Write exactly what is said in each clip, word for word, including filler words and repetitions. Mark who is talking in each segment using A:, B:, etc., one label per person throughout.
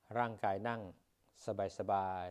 A: ร่างกายนั่งสบาย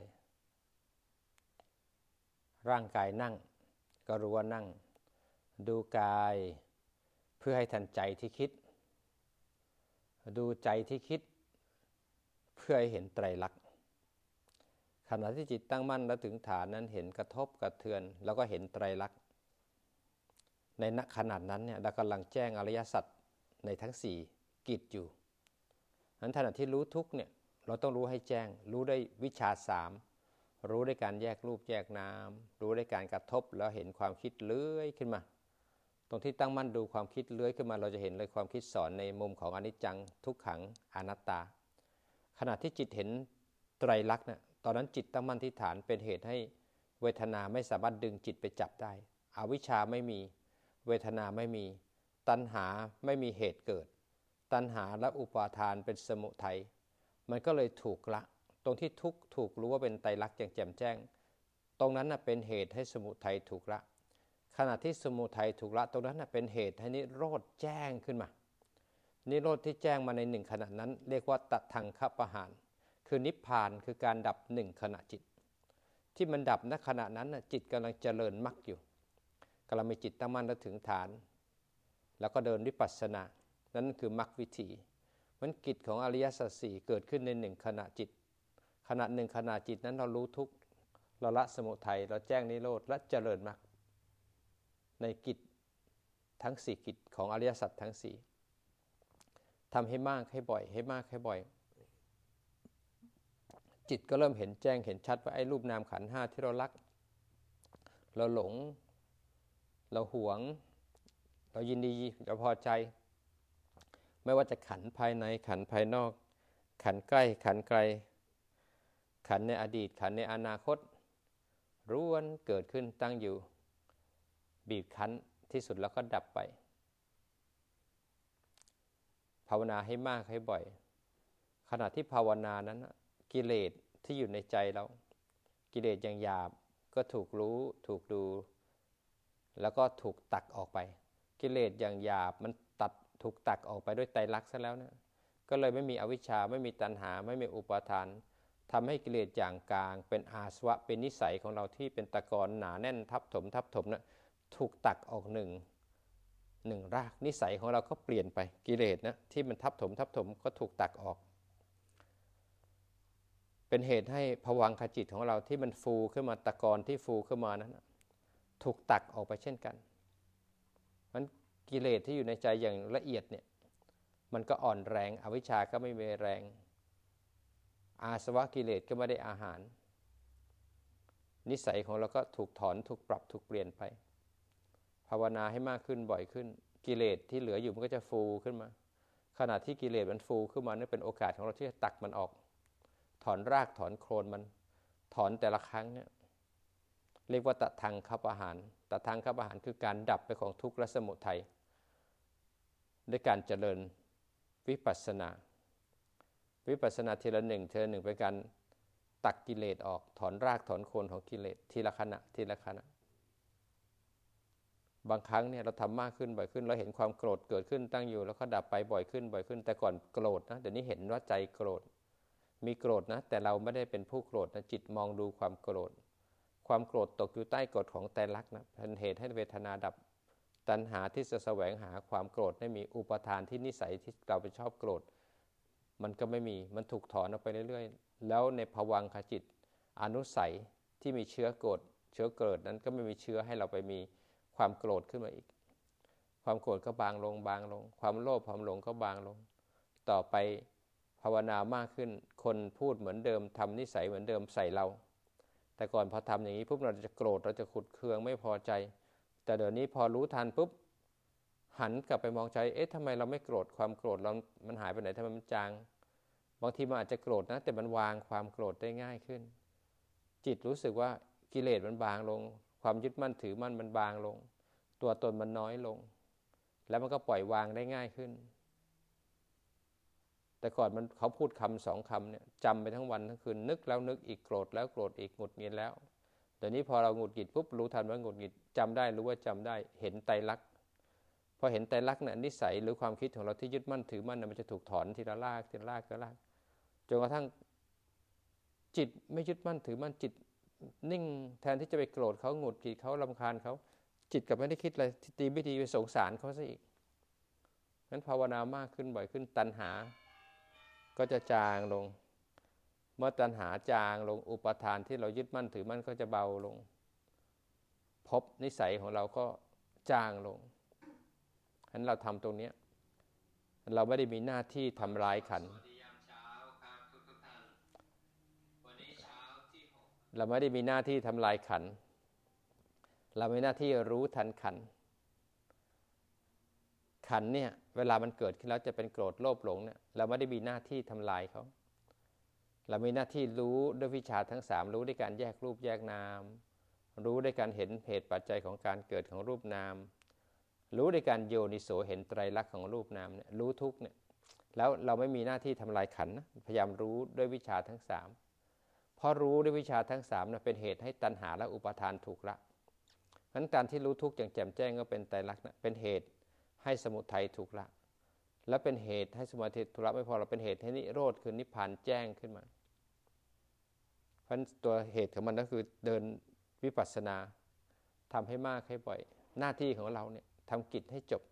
A: ๆร่างกายนั่งก็รู้ว่านั่งดูกายเพื่อให้ทันใจที่คิดดูใจที่คิดเพื่อให้เห็นไตรลักษณ์ขณะที่จิตตั้งมั่นแล้วถึงฐานนั้นเห็นกระทบกระเทือนแล้วก็เห็นไตรลักษณ์ในณขณะนั้นเนี่ยเรากำลังแจ้งอริยสัจในทั้งสี่กิจอยู่นั้นขณะที่รู้ทุกเนี่ยเราต้องรู้ให้แจ้งรู้ได้วิชาสามรู้ได้การแยกรูปแยกนามรู้ได้การกระทบแล้วเห็นความคิดเลื้อยขึ้นมาตรงที่ตั้งมั่นดูความคิดเลื้อยขึ้นมาเราจะเห็นเลยความคิดสอนในมุมของอนิจจังทุกขังอนัตตาขณะที่จิตเห็นไตรลักษณ์เนี่ยตอนนั้นจิตตั้งมั่นที่ฐานเป็นเหตุให้เวทนาไม่สามารถดึงจิตไปจับได้อวิชชาไม่มีเวทนาไม่มีตัณหาไม่มีเหตุเกิดตัณหาและอุปาทานเป็นสมุทัยมันก็เลยถูกละตรงที่ทุกข์ถูกรู้ว่าเป็นไตรลักษณ์อย่างแจ่มแจ้งตรงนั้นน่ะเป็นเหตุให้สมุทัยถูกละขณะที่สมุทัยถูกละตรงนั้นน่ะเป็นเหตุให้นิโรธแจ้งขึ้นมานิโรธที่แจ้งมาในหนึ่งขณะนั้นเรียกว่าตทังคปหานคือนิพพานคือการดับหนึ่งขณะจิตที่มันดับณขณะนั้นน่ะจิตกำลังเจริญมรรคอยู่กำลังมีจิตตั้งมั่นและถึงฐานแล้วก็เดินวิปัสสนานั่นคือมรรควิธีมันกิจของอริยสัจสี่เกิดขึ้นในหนึ่งขณะจิตขณะหนึ่งขณะจิตนั้นเรารู้ทุกข์เราละสมุทัยเราแจ้งนิโรธและเจริญมรรคในกิจทั้งสี่กิจของอริยสัจทั้งสี่ทำให้มากให้บ่อยให้มากให้บ่อยจิตก็เริ่มเห็นแจ้งเห็นชัดว่าไอ้รูปนามขันธ์ห้าที่เรารักเราหลงเราหวงเรายินดีเราพอใจไม่ว่าจะขันธ์ภายในขันธ์ภายนอกขันธ์ใกล้ขันธ์ไกลขันธ์ในอดีตขันธ์ในอนาคตล้วนเกิดขึ้นตั้งอยู่บีบคั้นที่สุดแล้วก็ดับไปภาวนาให้มากให้บ่อยขณะที่ภาวนานั้นกิเลสที่อยู่ในใจเรากิเลสอย่างหยาบก็ถูกรู้ถูกดูแล้วก็ถูกตักออกไปกิเลสอย่างหยาบมันตัดถูกตักออกไปด้วยไตรลักษณ์ซะแล้วนะก็เลยไม่มีอวิชชาไม่มีตัณหาไม่มีอุปาทานทำให้กิเลสอย่างกลางเป็นอาสวะเป็นนิสัยของเราที่เป็นตะกอนหนาแน่นทับถมทับถมนะถูกตักออกหนึ่งหนึ่งรากนิสัยของเราก็เปลี่ยนไปกิเลสนะที่มันทับถมทับถมก็ถูกตักออกเป็นเหตุให้ภวังคจิตของเราที่มันฟูขึ้นมาตะกอนที่ฟูขึ้นมานั้นถูกตักออกไปเช่นกันมันกิเลสที่อยู่ในใจอย่างละเอียดเนี่ยมันก็อ่อนแรงอวิชชาก็ไม่มีแรงอาสวะกิเลสก็ไม่ได้อาหารนิสัยของเราก็ถูกถอนถูกปรับถูกเปลี่ยนไปภาวนาให้มากขึ้นบ่อยขึ้นกิเลสที่เหลืออยู่มันก็จะฟูขึ้นมาขณะที่กิเลสมันฟูขึ้นมานั่นเป็นโอกาสของเราที่จะตักมันออกถอนรากถอนโคนมันถอนแต่ละครั้งเนี่ยเรียกว่าตทังคปหานตทังคปหานคือการดับไปของทุกข์และสมุทัยด้วยการเจริญวิปัสสนาวิปัสสนาทีละหนึ่งทีละหนึ่งเป็นการตักกิเลสออกถอนรากถอนโคนของกิเลสทีละขณะทีละขณะบางครั้งเนี่ยเราทำมากขึ้นบ่อยขึ้นเราเห็นความโกรธเกิดขึ้นตั้งอยู่แล้วก็ดับไปบ่อยขึ้นบ่อยขึ้นแต่ก่อนโกรธนะเดี๋ยวนี้เห็นว่าใจโกรธมีโกรธนะแต่เราไม่ได้เป็นผู้โกรธนะจิตมองดูความโกรธความโกรธตกอยู่ใต้กฎของไตรลักษณ์นะเป็นเหตุให้เวทนาดับตัณหาที่จะแสวงหาความโกรธไม่มีอุปทานที่นิสัยที่เราไปชอบโกรธมันก็ไม่มีมันถูกถอนออกไปเรื่อยๆแล้วในภวังคจิตอนุสัยที่มีเชื้อโกรธเชื้อโกรธนั้นก็ไม่มีเชื้อให้เราไปมีความโกรธขึ้นมาอีกความโกรธก็บางลงบางลงความโลภความหลงก็บางลงต่อไปภาวนามากขึ้นคนพูดเหมือนเดิมทำนิสัยเหมือนเดิมใส่เราแต่ก่อนพอทำอย่างนี้ปุ๊บเราจะโกรธเราจะขุดเคืองไม่พอใจแต่เดี๋ยวนี้พอรู้ทันปุ๊บหันกลับไปมองใจเอ๊ะทำไมเราไม่โกรธความโกรธเรามันหายไปไหนทำไมมันจางบางทีมันอาจจะโกรธนะแต่มันวางความโกรธได้ง่ายขึ้นจิตรู้สึกว่ากิเลสมันบางลงความยึดมั่นถือมั่นมันบางลงตัวตนมันน้อยลงแล้วมันก็ปล่อยวางได้ง่ายขึ้นแต่ก่อนมันเขาพูดคำสองคำเนี่ยจำไปทั้งวันทั้งคืนนึกแล้วนึกอีกโกรธแล้วโกรธอีกหงุดหงิดแล้วเดี๋ยวนี้พอเราหงุดหงิดปุ๊บรู้ทันว่าหงุดหงิดจำได้รู้ว่าจำได้เห็นไตรลักษณ์พอเห็นไตรลักษณ์เนี่ยนิสัยหรือความคิดของเราที่ยึดมั่นถือมั่นมันจะถูกถอนทีละรากทีละรากทีละรากจนกระทั่งจิตไม่ยึดมั่นถือมั่นจิตนิ่งแทนที่จะไปโกรธเขาหงุดหงิดเขารำคาญเขาจิตกลับไม่ได้คิดอะไรตีไม่ดีไปสงสารเขาซะอีกงั้นภาวนามากขึ้นบ่อยขึ้นตัณหาก็จะจางลงเมื่อตัณหาจางลงอุปทานที่เรายึดมั่นถือมั่นก็จะเบาลงภพนิสัยของเราก็จางลงฉะนั้นเราทำตรงนี้เราไม่ได้มีหน้าที่ทำลายขันธ์เราไม่ได้มีหน้าที่ทำลายขันธ์เรามีหน้าที่รู้ทันขันธ์ขันธ์เนี่ยเวลามันเกิดขึ้นแล้วจะเป็นโกรธโลภหลงเนี่ยเราไม่ได้มีหน้าที่ทำลายเขาเรามีหน้าที่รู้ด้วยวิชาทั้งสามรู้ด้วยการแยกรูปแยกนามรู้ด้วยการเห็นเหตุปัจจัยของการเกิดของรูปนามรู้ด้วยการโยนิโสเห็นไตรลักษณ์ของรูปนามเนี่ยรู้ทุกเนี่ยแล้วเราไม่มีหน้าที่ทำลายขันธ์นะพยายามรู้ด้วยวิชาทั้งสามเพราะรู้ด้วยวิชาทั้งสามนะเป็นเหตุให้ตัณหาและอุปาทานถูกละงั้นการที่รู้ทุกอย่างแจ่มแจ้งก็เป็นไตรลักษณ์นะเป็นเหตุให้สมุทัยถูกละและเป็นเหตุให้สมุทัยถูกละไม่พอเราเป็นเหตุให้นิโรธคือนิพพานแจ้งขึ้นมาเพราะตัวเหตุของมันก็คือเดินวิปัสสนาทำให้มากให้บ่อยหน้าที่ของเราเนี่ยทำกิจให้จบ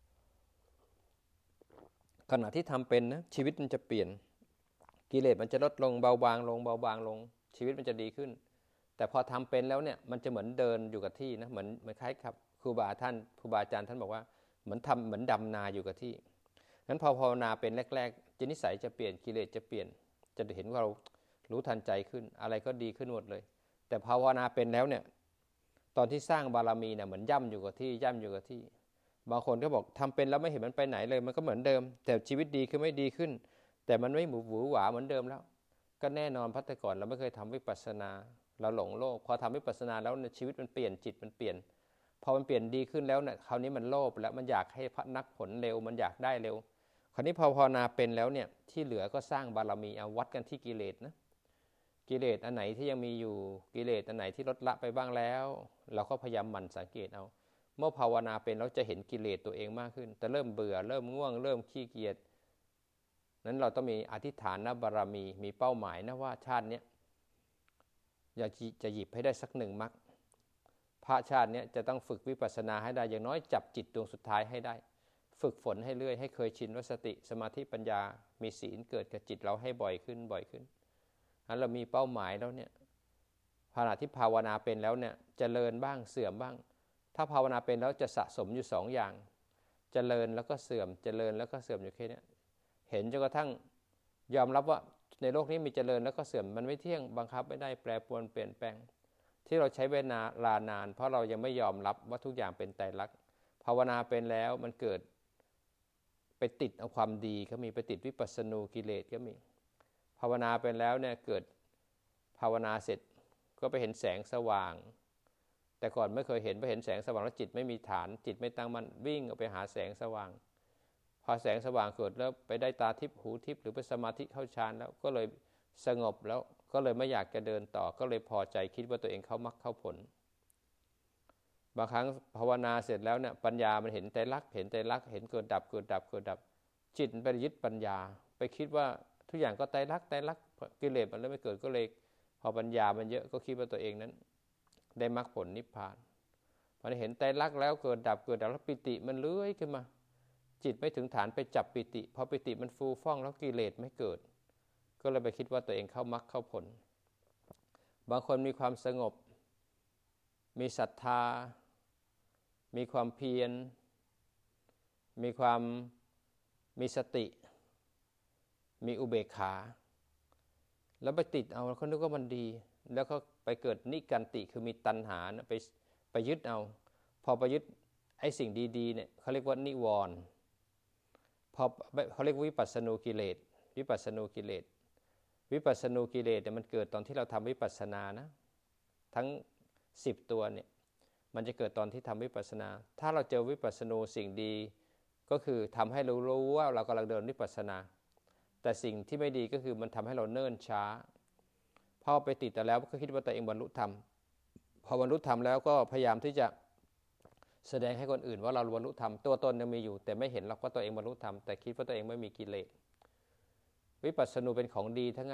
A: ขณะที่ทำเป็นนะชีวิตมันจะเปลี่ยนกิเลสมันจะลดลงเบาบางลงเบาบางลงชีวิตมันจะดีขึ้นแต่พอทำเป็นแล้วเนี่ยมันจะเหมือนเดินอยู่กับที่นะเหมือนเหมือนคล้ายกับครูบาท่านครูบาอาจารย์ท่านบอกว่าเหมือนทำเหมือนดำนาอยู่กับที่นั้นพอภาวนาเป็นแรกๆจิตนิสัยจะเปลี่ยนกิเลสจะเปลี่ยนจะเห็นว่าเรารู้ทันใจขึ้นอะไรก็ดีขึ้นหมดเลยแต่ภาวนาเป็นแล้วเนี่ยตอนที่สร้างบารมีเนี่ยเหมือนย่ำอยู่กับที่ย่ำอยู่กับที่บางคนก็บอกทำเป็นแล้วไม่เห็นมันไปไหนเลยมันก็เหมือนเดิมแต่ชีวิตดีคือไม่ดีขึ้นแต่มันไม่หมูหวือหวาเหมือนเดิมแล้วก็แน่นอนพัฒก่อนเราไม่เคยทำวิปัสสนาเราหลงโลกพอทำวิปัสสนาแล้วเนี่ยชีวิตมันเปลี่ยนจิตมันเปลี่ยนพอมันเปลี่ยนดีขึ้นแล้วเนี่ยคราวนี้มันโลภแล้วมันอยากให้นักผลเร็วมันอยากได้เร็วคราวนี้พอภาวนาเป็นแล้วเนี่ยที่เหลือก็สร้างบารมีเอาวัดกันที่กิเลสนะกิเลสอันไหนที่ยังมีอยู่กิเลสอันไหนที่ลดละไปบ้างแล้วเราก็พยายามหมั่นสังเกตเอาเมื่อภาวนาเป็นเราจะเห็นกิเลสตัวเองมากขึ้นแต่เริ่มเบื่อเริ่มง่วงเริ่มขี้เกียจนั้นเราต้องมีอธิษฐานนะบารมีมีเป้าหมายนะว่าชาตินี้อยากจะหยิบให้ได้สักหนึ่งมรรคพระชาตินี้จะต้องฝึกวิปัสสนาให้ได้อย่างน้อยจับจิตดวงสุดท้ายให้ได้ฝึกฝนให้เรื่อยให้เคยชินว่าสติสมาธิปัญญามีศีลเกิดกับจิตเราให้บ่อยขึ้นบ่อยขึ้นนั้นเรามีเป้าหมายแล้วเนี่ยขณะที่ภาวนาเป็นแล้วเนี่ยเจริญบ้างเสื่อมบ้างถ้าภาวนาเป็นแล้วจะสะสมอยู่สองอย่างเจริญแล้วก็เสื่อมเจริญแล้วก็เสื่อมอยู่แค่นี้เห็นจนกระทั่งยอมรับว่าในโลกนี้มีเจริญแล้วก็เสื่อมมันไม่เที่ยงบังคับไม่ได้แปรปรวนเปลี่ยนแปลงที่เราใช้เวลานานเพราะเรายังไม่ยอมรับว่าทุกอย่างเป็นไตรลักษณ์ภาวนาเป็นแล้วมันเกิดไปติดเอาความดีก็มีไปติดวิปัสสนูกิเลสก็มีภาวนาเป็นแล้วเนี่ยเกิดภาวนาเสร็จก็ไปเห็นแสงสว่างแต่ก่อนไม่เคยเห็นไปเห็นแสงสว่างแล้วจิตไม่มีฐานจิตไม่ตั้งมั่นวิ่งออกไปหาแสงสว่างพอแสงสว่างเกิดแล้วไปได้ตาทิพย์หูทิพย์หรือไปสมาธิเข้าฌานแล้วก็เลยสงบแล้วก็เลยไม่อยากจะเดินต่อก็เลยพอใจคิดว่าตัวเองเข้ามรรคเข้าผลบางครั้งภาวนาเสร็จแล้วเนี่ยปัญญามันเห็นไตรลักษณ์เห็นไตรลักษณ์เห็นเกิดดับเกิดดับเกิดดับจิตไปยึดปัญญาไปคิดว่าทุกอย่างก็ไตรลักษณ์ไตรลักษณ์กิเลสมันเลยไม่เกิดก็เลยพอปัญญามันเยอะก็คิดว่าตัวเองนั้นได้มรรคผลนิพพานพอเห็นไตรลักษณ์แล้วเกิดดับเกิดดับแล้วปิติมันเลื้อยขึ้นมาจิตไม่ถึงฐานไปจับปิติพอปิติมันฟูฟ่องแล้วกิเลสไม่เกิดก็เลยไปคิดว่าตัวเองเข้ามรรคเข้าผลบางคนมีความสงบมีศรัทธามีความเพียรมีความมีสติมีอุเบกขาแล้วไปติดเอาเขาคิดว่ามันดีแล้วก็ไปเกิดนิกันติคือมีตัณหานะไปไปยึดเอาพอไปยึดไอ้สิ่งดีๆเนี่ยเขาเรียกว่านิวรณ์พอเขาเรียกวิปัสสนูกิเลสวิปัสสนูกิเลสวิปัสสนูกิเลสเนี่ยมันเกิดตอนที่เราทำวิปัสสนานะทั้งสิบตัวเนี่ยมันจะเกิดตอนที่ทำวิปัสสนาถ้าเราเจอวิปัสสนูสิ่งดีก็คือทำให้เรารู้ว่าเรากำลังเดินวิปัสสนาแต่สิ่งที่ไม่ดีก็คือมันทำให้เราเนิ่นช้าพอไปติดแต่แล้วก็คิดว่าตัวเองบรรลุธรรมพอบรรลุธรรมแล้วก็พยายามที่จะแสดงให้คนอื่นว่าเราบรรลุธรรมตัวตนยังมีอยู่แต่ไม่เห็นหรอกว่าตัวเองบรรลุธรรมแต่คิดว่าตัวเองไม่มีกิเลสวิปัสสนูเป็นของดีทั้งนั้นนะ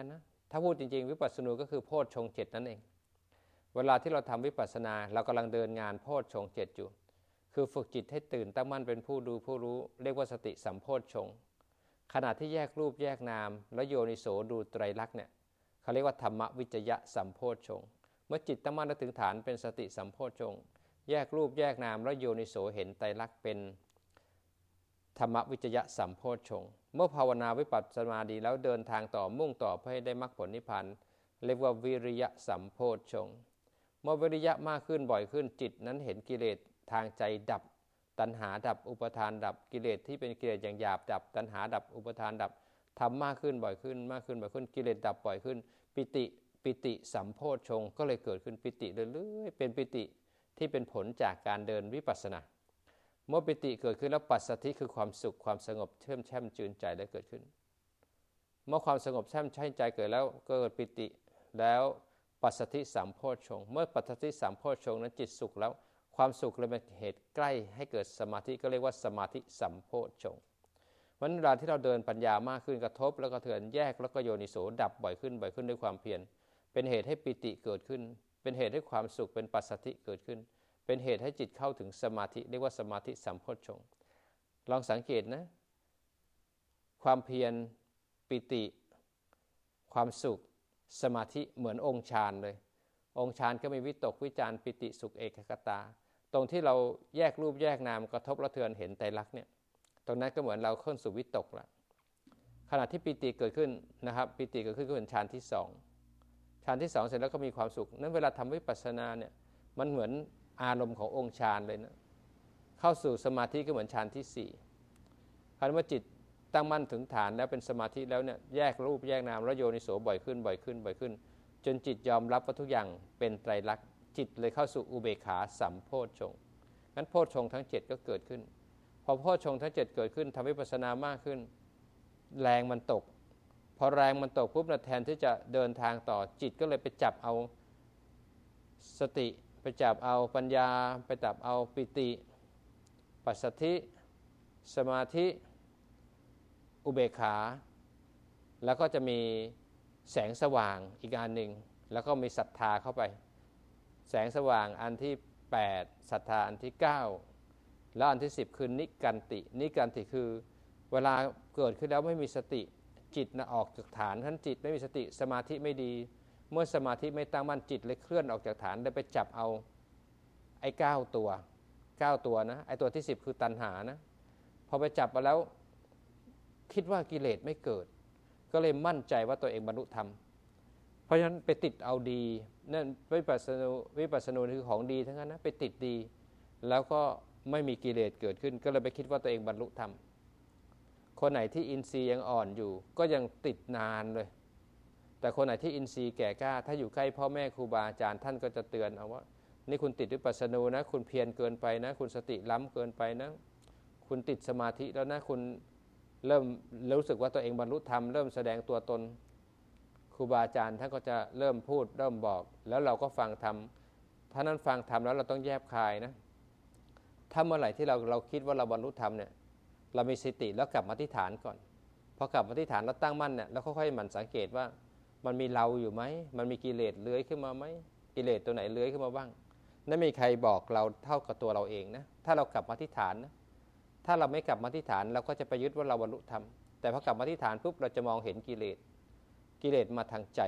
A: ถ้าพูดจริงๆวิปัสสนูก็คือโพชฌงค์เจ็ดนั่นเองเวลาที่เราทำวิปัสสนาเรากำลังเดินงานโพชฌงค์เจ็ดอยู่คือฝึกจิตให้ตื่นตั้งมั่นเป็นผู้ดูผู้รู้เรียกว่าสติสัมโพชฌงค์ขณะที่แยกรูปแยกนามแล้วโยนิโสดูไตรลักษณ์เนี่ยเขาเรียกว่าธรรมวิจยะสัมโพชฌงค์เมื่อจิตตั้งมั่นถึงฐานเป็นสติสัมโพชฌงค์แยกรูปแยกนามแล้วโยนิโสเห็นไตรลักษณ์เป็นธรรมวิจยะสัมโพชฌงค์เมื่อภาวนาวิปัสสนาดีแล้วเดินทางต่อมุ่งต่อเพื่อให้ได้มรรคผลนิพพานเรียกว่าวิริยะสัมโพชฌงค์เมื่อวิริยะมากขึ้นบ่อยขึ้นจิตนั้นเห็นกิเลสทางใจดับตัณหาดับอุปทานดับกิเลสที่เป็นกิเลสอย่างหยาบดับตัณหาดับอุปทานดับทำมากขึ้นบ่อยขึ้นมากขึ้นบ่อยขึ้นกิเลสดับบ่อยขึ้นปิติปิติสัมโพชฌงค์ก็เลยเกิดขึ้นปิติเรื่อยๆเป็นปิติที่เป็นผลจากการเดินวิปัสสนาเมื่อปิติเกิดขึ้นแล้วปัสสัทธิคือความสุขความสงบเชื่อมแช่มชื่นใจได้เกิดขึ้นเมื่อความสงบแช่มชื่นใจเกิดแล้วเกิดปิติแล้วปัสสัทธิสัมโพชฌงค์เมื่อปัสสัทธิสัมโพชฌงค์นั้นจิตสุขแล้วความสุขเลยเป็นเหตุใกล้ให้เกิดสมาธิก็เรียกว่าสมาธิสัมโพชฌงค์วันเวลาที่เราเดินปัญญามากขึ้นกระทบแล้วก็เถื่อนแยกแล้วก็โยนิโสดับบ่อยขึ้นบ่อยขึ้นด้วยความเพียรเป็นเหตุให้ปิติเกิดขึ้นเป็นเหตุให้ความสุขเป็นปัสสัทธิเกิดขึ้นเป็นเหตุให้จิตเข้าถึงสมาธิเรียกว่าสมาธิสัมโพชฌงค์ลองสังเกตนะความเพียรปิติความสุขสมาธิเหมือนองค์ฌานเลยองค์ฌานก็มีวิตกวิจารปิติสุขเอกคตาตรงที่เราแยกรูปแยกนามกระทบแล้วเทือนเห็นไตรลักษณ์เนี่ยตรงนั้นก็เหมือนเราขึ้นสู่วิตกแล้วขณะที่ปิติเกิดขึ้นนะครับปิติเกิดขึ้นก็เป็นฌานที่สองฌานที่สองเสร็จแล้วก็มีความสุขนั้นเวลาทำวิปัสสนาเนี่ยมันเหมือนอารมณ์ขององค์ฌานเลยนะเข้าสู่สมาธิก็เหมือนฌานที่สี่คำว่าจิตตั้งมั่นถึงฐานแล้วเป็นสมาธิแล้วเนี่ยแยกรูปแยกนามแล้วโยนิโสบ่อยขึ้นบ่อยขึ้นบ่อยขึ้นจนจิตยอมรับว่าทุกอย่างเป็นไตรลักษณ์จิตเลยเข้าสู่อุเบกขาสัมโพชฌงค์งั้นโพชฌงค์ทั้งเจ็ดก็เกิดขึ้นพอโพชฌงค์ทั้งเจ็ดเกิดขึ้นทำวิปัสสนามากขึ้นแรงมันตกพอแรงมันตกปุ๊บนะแทนที่จะเดินทางต่อจิตก็เลยไปจับเอาสติไปจับเอาปัญญาไปจับเอาปิติปัสสัทธิสมาธิอุเบกขาแล้วก็จะมีแสงสว่างอีกอันหนึ่งแล้วก็มีศรัทธาเข้าไปแสงสว่างอันที่แปดศรัทธาอันที่เก้าแล้วอันที่สิบคือนิกันตินิกันติคือเวลาเกิดขึ้นแล้วไม่มีสติจิตนะออกจากฐานท่านจิตไม่มีสติสมาธิไม่ดีเมื่อสมาธิไม่ตั้งมั่นจิตเลยเคลื่อนออกจากฐานได้ไปจับเอาไอ้เก้าตัวเก้าตัวนะไอ้ตัวที่สิบคือตัณหานะพอไปจับมาแล้วคิดว่ากิเลสไม่เกิดก็เลยมั่นใจว่าตัวเองบรรลุธรรมเพราะฉะนั้นไปติดเอาดีนั่นวิปัสสนูวิปัสสนูคือของดีทั้งนั้นนะไปติดดีแล้วก็ไม่มีกิเลสเกิดขึ้นก็เลยไปคิดว่าตัวเองบรรลุธรรมคนไหนที่อินทรีย์ยังอ่อนอยู่ก็ยังติดนานเลยแต่คนไหนที่อินทรีย์แก่กล้าถ้าอยู่ใกล้พ่อแม่ครูบาอาจารย์ท่านก็จะเตือนเอาว่านี่คุณติดวิปัสสนูนะคุณเพียรเกินไปนะคุณสติล้ำเกินไปนะคุณติดสมาธิแล้วนะคุณเริ่มรู้สึกว่าตัวเองบรรลุธรรมเริ่มแสดงตัวตนครูบาอาจารย์ท่านก็จะเริ่มพูดเริ่มบอกแล้วเราก็ฟังธรรมถ้านั้นฟังธรรมแล้วเราต้องแยบคายนะถ้าเมื่อไหร่ที่เราเราคิดว่าเราบรรลุธรรมเนี่ยเรามีสติแล้วกลับมาที่ฐานก่อนพอกลับมาที่ฐานแล้วตั้งมั่นเนี่ยแล้วค่อยๆหมั่นสังเกตว่ามันมีเราอยู่ไหมมันมีกิเลสเลื้อยขึ้นมาไหมกิเลสตัวไหนเลื้อยขึ้นมาบ้างนั่นไม่มีใครบอกเราเท่ากับตัวเราเองนะถ้าเรากลับมาที่ฐานนะถ้าเราไม่กลับมาที่ฐานเราก็จะไปยึดว่าเราบรรลุธรรมแต่พอกลับมาที่ฐานปุ๊บเราจะมองเห็นกิเลสกิเลสมาทางใจ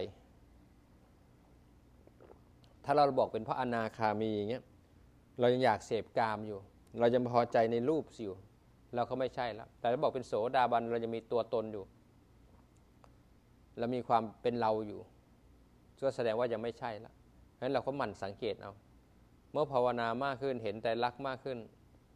A: ถ้าเราบอกเป็นพระอนาคามีอย่างเงี้ยเรายังอยากเสพกามอยู่เรายังพอใจในรูปอยู่เราก็ไม่ใช่แล้วแต่ถ้าบอกเป็นโสดาบันเราจะมีตัวตนอยู่เรามีความเป็นเราอยู่ก็แสดงว่ายังไม่ใช่แล้วงั้นเราก็หมั่นสังเกตเอาเมื่อภาวนามากขึ้นเห็นไตรลักษณ์มากขึ้น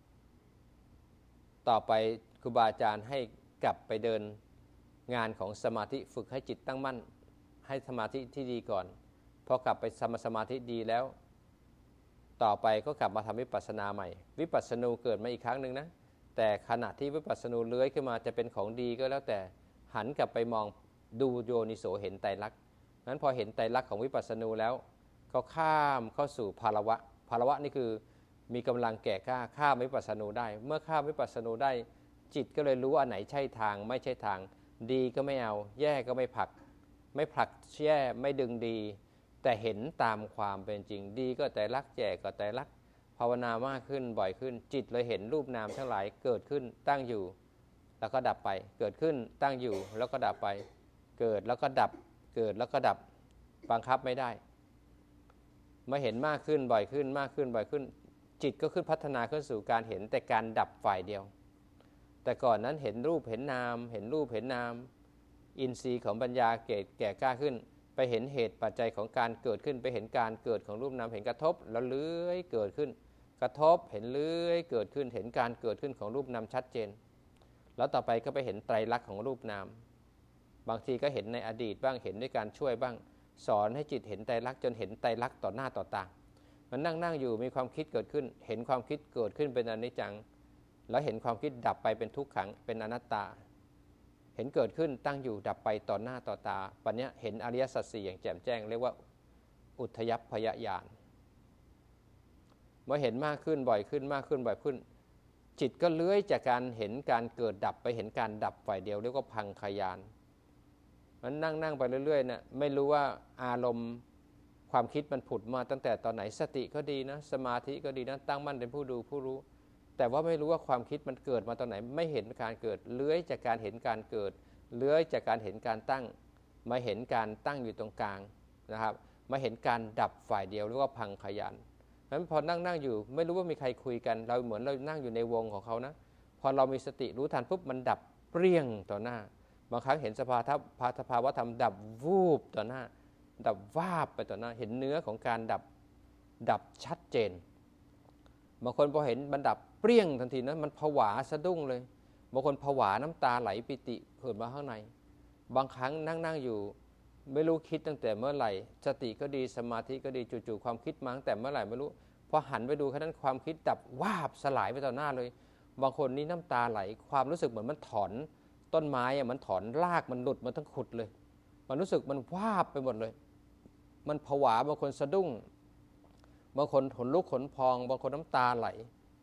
A: ต่อไปครูบาอาจารย์ให้กลับไปเดินงานของสมาธิฝึกให้จิตตั้งมั่นให้สมาธิที่ดีก่อนพอกลับไปสมาสมาธิดีแล้วต่อไปก็กลับมาทำวิปัสสนาใหม่วิปัสสนูเกิดมาอีกครั้งหนึ่งนะแต่ขณะที่วิปัสสนูเลื้อยขึ้นมาจะเป็นของดีก็แล้วแต่หันกลับไปมองดูโยนิโสเห็นไตรลักษณ์นั้นพอเห็นไตรลักษณ์ของวิปัสสนูแล้วก็ข้ามเข้าสู่ภารวะภารวะนี่คือมีกำลังแก่กล้าข้ามวิปัสสนูได้เมื่อข้ามวิปัสสนูได้จิตก็เลยรู้ว่าอันไหนใช่ทางไม่ใช่ทางดีก็ไม่เอาแย่ก็ไม่ผลักไม่ผลักแย่ไม่ดึงดีแต่เห็นตามความเป็นจริงดีก็แต่รักแจกก็แต่รักภาวนามากขึ้นบ่อยขึ้นจิตเลยเห็นรูปนามทั้งหลายเกิดขึ้นตั้งอยู่แล้วก็ดับไปเกิดขึ้นตั้งอยู่แล้วก็ดับไปเกิดแล้วก็ดับเกิดแล้วก็ดับบังคับไม่ได้เมื่อเห็นมากขึ้นบ่อยขึ้นมากขึ้นบ่อยขึ้นจิตก็ขึ้นพัฒนาขึ้นสู่การเห็นแต่การดับฝ่ายเดียวแต่ก่อนนั้นเห็นรูปเห็นนามเห็นรูปเห็นนามอินทรีย์ของปัญญาเกิดแก่กล้าขึ้นไปเห็นเหตุปัจจัยของการเกิดขึ้นไปเห็นการเกิดของรูปนามเห็นกระทบแล้วเลื้อยเกิดขึ้นกระทบเห็นเลื้อยเกิดขึ้นเห็นการเกิดขึ้นของรูปนามชัดเจนแล้วต่อไปก็ไปเห็นไตรลักษณ์ของรูปนามบางทีก็เห็นในอดีตบ้างเห็นด้วยการช่วยบ้างสอนให้จิตเห็นไตรลักษณ์จนเห็นไตรลักษณ์ต่อหน้าต่อตามันนั่งนั่งอยู่มีความคิดเกิดขึ้นเห็นความคิดเกิดขึ้นเป็นอนิจจังแล้วเห็นความคิดดับไปเป็นทุกขังเป็นอนัตตาเห็นเกิดขึ้นตั้งอยู่ดับไปต่อหน้าต่อตาปัญญาเห็นอริยสัจสี่อย่างแจ่มแจ้งเรียกว่าอุทยัพพยญาณเมื่อเห็นมากขึ้นบ่อยขึ้นมากขึ้นบ่อยขึ้นจิตก็เลื้อยจากการเห็นการเกิดดับไปเห็นการดับฝ่ายเดียวเรียกว่าพังคยานมันนั่งนั่งไปเรื่อยๆเนี่ยไม่รู้ว่าอารมณ์ความคิดมันผุดมาตั้งแต่ตอนไหนสติก็ดีนะสมาธิก็ดีนะตั้งมั่นเป็นผู้ดูผู้รู้แต่ว่าไม่รู้ว่าความคิดมันเกิดมาตอนไหนไม่เห็นการเกิดเลื้อยจากการเห็นการเกิดเลื้อยจากการเห็นการตั้งมาเห็นการตั้งอยู่ตรงกลางนะครับมาเห็นการดับฝ่ายเดียวเรียกว่าพังคยานนั้นพอนั่งนั่งอยู่ไม่รู้ว่ามีใครคุยกันเราเหมือนเรานั่งอยู่ในวงของเขานะพอเรามีสติรู้ทันปุ๊บมันดับเปรี้ยงต่อหน้าบางครั้งเห็นสภาวะสภาวะธรรมดับวูบต่อหน้าดับวาบไปต่อหน้าเห็นเนื้อของการดับดับชัดเจนบางคนพอเห็นมันดับเปรี้ยงทันทีนั้นมันผวาสะดุ้งเลยบางคนผวาน้ำตาไหลปิติเกิดมาข้างในบางครั้งนั่งนั่งอยู่ไม่รู้คิดตั้งแต่เมื่อไหร่สติก็ดีสมาธิก็ดีจู่ๆความคิดมาตั้งแต่เมื่อไหร่ไม่รู้พอหันไปดูแค่นั้นความคิดดับวาบสลายไปต่อหน้าเลยบางคนนี่น้ำตาไหลความรู้สึกเหมือนมันถอนต้นไม้อะมันถอนรากมันหลุดมันทั้งขุดเลยมันรู้สึกมันวาบไปหมดเลยมันผวาบางคนสะดุ้งบางคนขนลุกขนพองบางคนน้ำตาไหล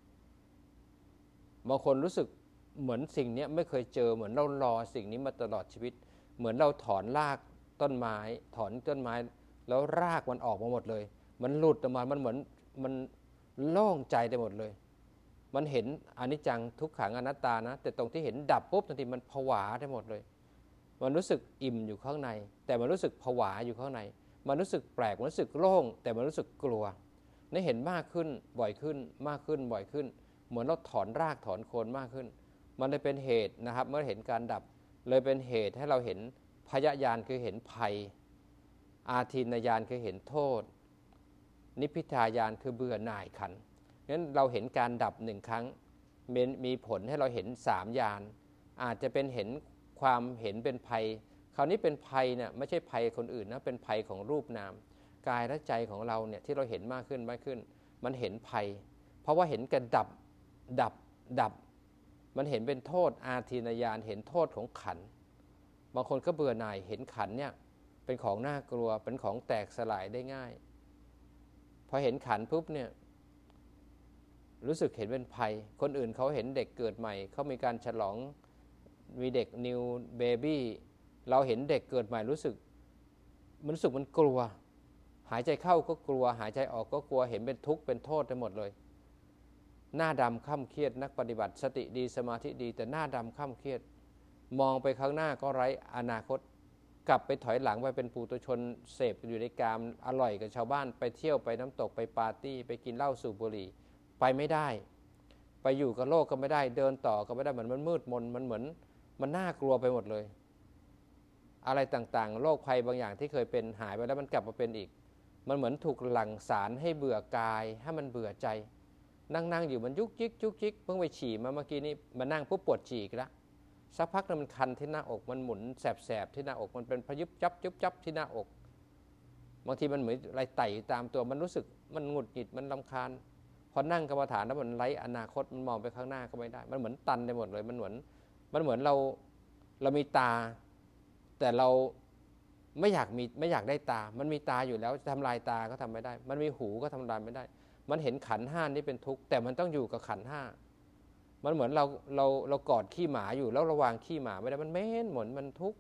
A: บางคนรู้สึกเหมือนสิ่งนี้ไม่เคยเจอเหมือนเรารอสิ่งนี้มาตลอดชีวิตเหมือนเราถอนรากต้นไม้ถอนต้นไม้แล้วรากมันออกมาหมดเลยมันหลุดออกมามันเหมือนมันโล่งใจได้หมดเลยมันเห็นอนิจจังทุกขังอนัตตานะแต่ตรงที่เห็นดับปุ๊บทันทีมันผวาได้หมดเลยมันรู้สึกอิ่มอยู่ข้างในแต่มันรู้สึกผวาอยู่ข้างในมันรู้สึกแปลกมันรู้สึกโล่งแต่มันรู้สึกกลัวนี่เห็นมากขึ้นบ่อยขึ้นมากขึ้นบ่อยขึ้นเหมือนเราถอนรากถอนโคนมากขึ้นมันเลยเป็นเหตุนะครับเมื่อเห็นการดับเลยเป็นเหตุให้เราเห็นพยญาณคือเห็นภัยอาทินญาณคือเห็นโทษนิพพิทายานคือเบื่อหน่ายขันธ์งั้นเราเห็นการดับหนึ่งครั้งมีผลให้เราเห็นสามญาณอาจจะเป็นเห็นความเห็นเป็นภัยคราวนี้เป็นภัยเนี่ยไม่ใช่ภัยคนอื่นนะเป็นภัยของรูปนามกายและใจของเราเนี่ยที่เราเห็นมากขึ้นมากขึ้นมันเห็นภัยเพราะว่าเห็นการดับดับดับมันเห็นเป็นโทษอาทินญาณเห็นโทษของขันธ์บางคนก็เบื่อหน่ายเห็นขันธ์เนี่ยเป็นของน่ากลัวเป็นของแตกสลายได้ง่ายพอเห็นขันธ์ปุ๊บเนี่ยรู้สึกเห็นเป็นภัยคนอื่นเขาเห็นเด็กเกิดใหม่เขามีการฉลองมีเด็กนิวเบบี้เราเห็นเด็กเกิดใหม่รู้สึกมันรู้สึกมันกลัวหายใจเข้าก็กลัวหายใจออกก็กลัวเห็นเป็นทุกข์เป็นโทษไปหมดเลยหน้าดำค่ำเครียดนักปฏิบัติสติดีสมาธิดีแต่หน้าดำค่ำเครียดมองไปข้างหน้าก็ไร้อนาคตกลับไปถอยหลังไปเป็นปุถุชนเสพอยู่ในกามอร่อยกับชาวบ้านไปเที่ยวไปน้ำตกไปปาร์ตี้ไปกินเหล้าสูบบุหรี่ไปไม่ได้ไปอยู่กับโลกก็ไม่ได้เดินต่อก็ไม่ได้เหมือนมันมืดมนมันเหมือนมันน่ากลัวไปหมดเลยอะไรต่างๆโรคภัยบางอย่างที่เคยเป็นหายไปแล้วมันกลับมาเป็นอีกมันเหมือนถูกหลั่งสารให้เบื่อกายให้มันเบื่อใจนั่งๆอยู่มันยุกยิกยุกยิกเพิ่งไปฉี่มาเมื่อกี้นี้มานั่งปุ๊บปวดฉี่อีกแล้วสักพักนึงมันคันที่หน้าอกมันหมุนแสบๆที่หน้าอกมันเป็นพยุบจับยุบจับที่หน้าอกบางทีมันเหมือนอะไรไต่ตามตัวมันรู้สึกมันหงุดหงิดมันรำคาญพอนั่งกรรมฐานแล้วมันไร้อนาคตมันมองไปข้างหน้าก็ไม่ได้มันเหมือนตันไปหมดเลยมันเหมือนมันเหมือนเราเรามีตาแต่เราไม่อยากมีไม่อยากได้ตามันมีตาอยู่แล้วจะทำลายตาก็ทำไม่ได้มันมีหูก็ทำลายไม่ได้มันเห็นขันธ์ห้านี่เป็นทุกข์แต่มันต้องอยู่กับขันธ์ห้ามันเหมือนเราเราเรากอดขี้หมาอยู่แล้วระวางขี้หมาไม่ได้มันเหม็นเหมือนมันทุกข์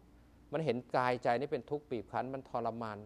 A: มันเห็นกายใจนี่เป็นทุกข์บีบคั้นมันทรมาน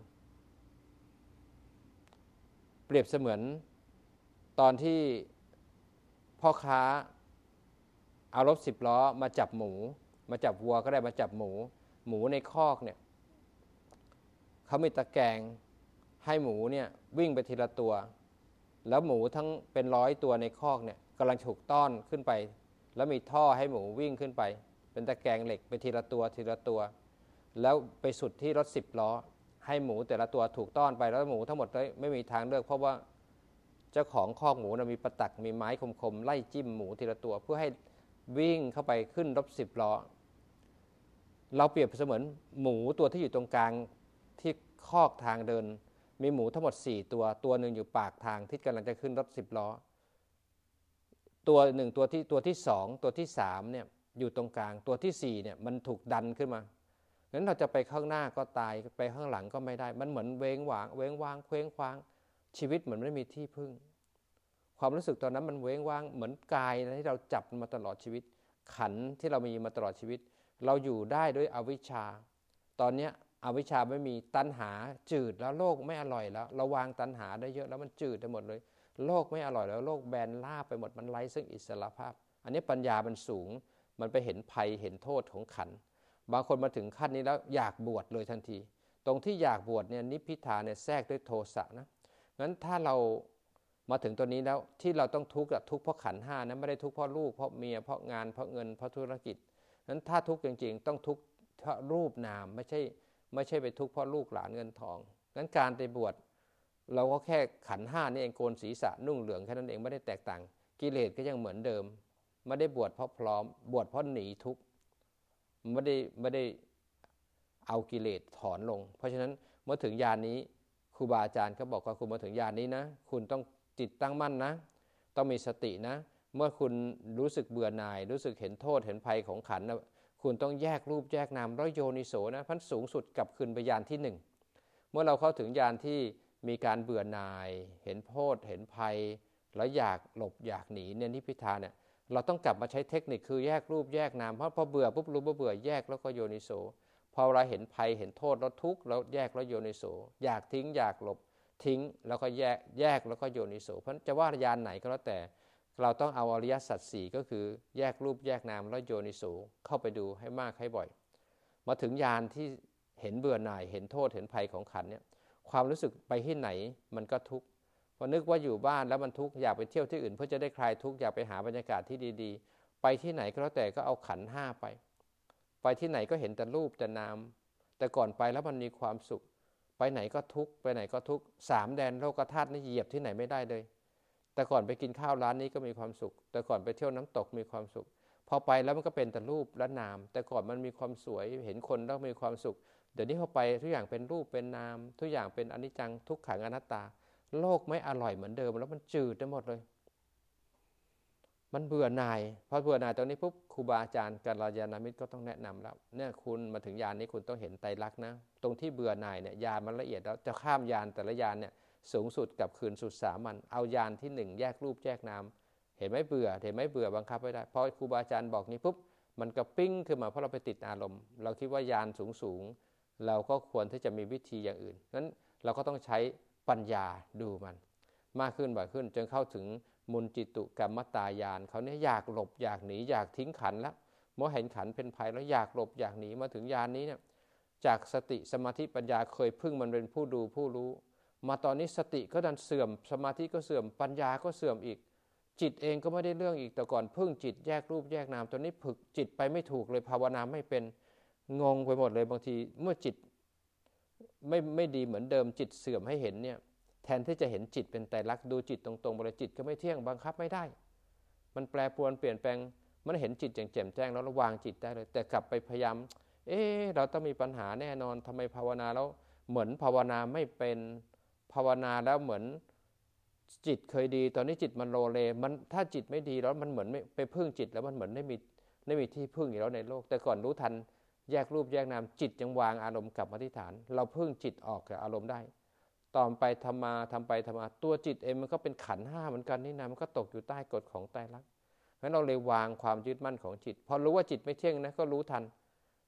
A: เปรียบเสมือนตอนที่พ่อค้าเอารถสิบล้อมาจับหมูมาจับวัวก็ได้มาจับหมูหมูในคอกเนี่ยเขามีตะแกรงให้หมูเนี่ยวิ่งไปทีละตัวแล้วหมูทั้งเป็นร้อยตัวในคอกเนี่ยกำลังถูกต้อนขึ้นไปแล้วมีท่อให้หมูวิ่งขึ้นไปเป็นตะแกรงเหล็กไปทีละตัวทีละตัวแล้วไปสุดที่รถสิบล้อให้หมูแต่ละตัวถูกต้อนไปแล้วหมูทั้งหมดไม่มีทางเลือกเพราะว่าเจ้าของคอกหมูนะมีประตักมีไม้คมๆไล่จิ้มหมูทีละตัวเพื่อให้วิ่งเข้าไปขึ้นรถสิบล้อเราเปรียบเสมือนหมูตัวที่อยู่ตรงกลางที่คอกทางเดินมีหมูทั้งหมดสี่ตัวตัวหนึ่งอยู่ปากทางที่กำลังจะขึ้นรถสิบล้อตัวหนึ่งตัวที่ตัวที่สองตัวที่สามเนี่ยอยู่ตรงกลางตัวที่สี่เนี่ยมันถูกดันขึ้นมางั้นเราจะไปข้างหน้าก็ตายไปข้างหลังก็ไม่ได้มันเหมือนเว้งหวางเว้งว้างเคว้งคว้างชีวิตเหมือนไม่มีที่พึ่งความรู้สึกตอนนั้นมันเว้งว้างเหมือนกายที่เราจับมาตลอดชีวิตขันที่เรามีมาตลอดชีวิตเราอยู่ได้ด้วยอวิชชาตอนนี้อวิชชาไม่มีตัณหาจืดแล้วโลกไม่อร่อยแล้วเราวางตัณหาได้เยอะแล้วมันจืดไปหมดเลยโลกไม่อร่อยแล้วโลกแบนราบไปหมดมันไร้ซึ่งอิสรภาพอันนี้ปัญญามันสูงมันไปเห็นภัยเห็นโทษของขันบางคนมาถึงขั้นนี้แล้วอยากบวชเลยทันทีตรงที่อยากบวชเนี่ยนิพพิทาเนี่ยแทรกด้วยโทสะนะงั้นถ้าเรามาถึงตัวนี้แล้วที่เราต้องทุกข์ทุกข์เพราะขันห้านะไม่ได้ทุกข์เพราะลูกเพราะเมียเพราะงานเพราะเงินเพราะธุรกิจงั้นถ้าทุกข์จริงๆต้องทุกข์เพราะรูปนามไม่ใช่ไม่ใช่ไปทุกข์เพราะลูกหลานเงินทองงั้นการไปบวชเราก็แค่ขันห้านี่เองโกนศีรษะนุ่งเหลืองแค่นั้นเองไม่ได้แตกต่างกิเลสก็ยังเหมือนเดิมไม่ได้บวชเพราะพร้อมบวชเพราะหนีทุกข์ไม่ได้ไม่ได้เอากิเลสถอนลงเพราะฉะนั้นเมื่อถึงญาณนี้ครูบาอาจารย์ก็บอกว่าคุณมาถึงญาณนี้นะคุณต้องจิตตั้งมั่นนะต้องมีสตินะเมื่อคุณรู้สึกเบื่อหน่ายรู้สึกเห็นโทษเห็นภัยของขันนะคุณต้องแยกรูปแยกนามแล้วโยนิโสนะพันสูงสุดกลับคืนไปญาณที่หนึ่งเมื่อเราเข้าถึงญาณที่มีการเบื่อหน่ายเห็นโทษเห็นภัยแล้วอยากหลบอยากหนีเนี่ยนิพพิทาเนี่ยเราต้องกลับมาใช้เทคนิคคือแยกรูปแยกนามเพราะพอเบื่อปุ๊บรู้ว่าเบื่อแยกแล้วก็โยนิโสพอเราเห็นภัยเห็นโทษแล้วทุกข์แล้วแยกแล้วโยนิโสอยากทิ้งอยากหลบทิ้งแล้วก็แยกแยกแล้วก็โยนิโสเพราะจะว่าญาณไหนก็แล้วแต่เราต้องเอาอริยสัจสี่ก็คือแยกรูปแยกนามแล้วโยนิโสเข้าไปดูให้มากให้บ่อยมาถึงญาณที่เห็นเบื่อหน่ายเห็นโทษเห็นภัยของขันเนี่ยความรู้สึกไปที่ไหนมันก็ทุกข์พอนึกว่าอยู่บ้านแล้วมันทุกข์อยากไปเที่ยวที่อื่นเพื่อจะได้คลายทุกข์อยากไปหาบรรยากาศที่ดีๆไปที่ไหนก็แล้วแต่ก็เอาขันห้าไปไปที่ไหนก็เห็นแต่รูปแต่นามแต่ก่อนไปแล้วมันมีความสุขไปไหนก็ทุกข์ไปไหนก็ทุกข์สามแดนโลกธาตุนี่เหยียบที่ไหนไม่ได้เลยแต่ก่อนไปกินข้าวร้านนี้ก็มีความสุขแต่ก่อนไปเที่ยวน้ำตกมีความสุขพอไปแล้วมันก็เป็นแต่รูปและนามแต่ก่อนมันมีความสวยเห็นคนแล้วมีความสุขเดี๋ยวนี้พอไปทุกอย่างเป็นรูปเป็นนามทุกอย่างเป็นอนิจจังทุกขังอนัตตาโลกไม่อร่อยเหมือนเดิมแล้วมันจืดไปหมดเลยมันเบื่อหน่ายพอเบื่อหน่ายตรงนี้ปุ๊บครูบาอาจารย์กัลยาณมิตรก็ต้องแนะนำแล้วเนี่ยคุณมาถึงญาณนี้คุณต้องเห็นไตรลักษณ์นะตรงที่เบื่อหน่ายเนี่ยญาณมันละเอียดแล้วจะข้ามญาณแต่ละญาณเนี่ยสูงสุดกับคืนสุดสามัญเอาญาณที่หนึ่งแยกรูปแยกนามเห็นไหมเบื่อเห็นไหมเบื่อบังคับไม่ได้พอครูบาอาจารย์บอกนี้ปุ๊บมันก็ปิ้งขึ้นมาเพราะเราไปติดอารมณ์เราคิดว่าญาณสูงสูงเราก็ควรที่จะมีวิธีอย่างอื่นนั้นเราก็ต้องใช้ปัญญาดูมันมากขึ้นบ่อยขึ้นจนเข้าถึงมุนจิตุกรรมตายานเขาเนี่ยอยากหลบอยากหนีอยากทิ้งขันแล้วเมื่อเห็นขันเป็นภัยแล้วอยากหลบอยากหนีมาถึงญาณนี้เนี่ยจากสติสมาธิปัญญาเคยพึ่งมันเป็นผู้ดูผู้รู้มาตอนนี้สติก็ดันเสื่อมสมาธิก็เสื่อมปัญญาก็เสื่อมอีกจิตเองก็ไม่ได้เรื่องอีกแต่ก่อนพึ่งจิตแยกรูปแยกนามตอนนี้ฝึกจิตไปไม่ถูกเลยภาวนาไม่เป็นงงไปหมดเลยบางทีเมื่อจิตไม่ไม่ดีเหมือนเดิมจิตเสื่อมให้เห็นเนี่ยแทนที่จะเห็นจิตเป็นไตรลักษณ์ดูจิตตรงๆบริจิตก็ไม่เที่ยงบังคับไม่ได้มันแปรปรวนเปลี่ยนแปลงมันเห็นจิตอย่างแจ่มแจ้งแล้ววางจิตได้เลยแต่กลับไปพยายามเอ๊ะเราต้องมีปัญหาแน่นอนทำไมภาวนาแล้วเหมือนภาวนาไม่เป็นภาวนาแล้วเหมือนจิตเคยดีตอนนี้จิตมันโลเลมันถ้าจิตไม่ดีแล้วมันเหมือนไม่ไปพึ่งจิตแล้วมันเหมือนไม่มีไม่มีที่พึ่งอยู่แล้วในโลกแต่ก่อนรู้ทันแยกรูปแยกนามจิตยังวางอารมณ์กลับมาที่ฐานเราพึ่งจิตออกจากอารมณ์ได้ตอนไปทำมาทำไปทำมาตัวจิตเองมันก็เป็นขันธ์ห้าเหมือนกันนี่นะมันก็ตกอยู่ใต้กฎของไตรลักษณ์งั้นเราเลยวางความยึดมั่นของจิตพอรู้ว่าจิตไม่เที่ยงนะก็รู้ทัน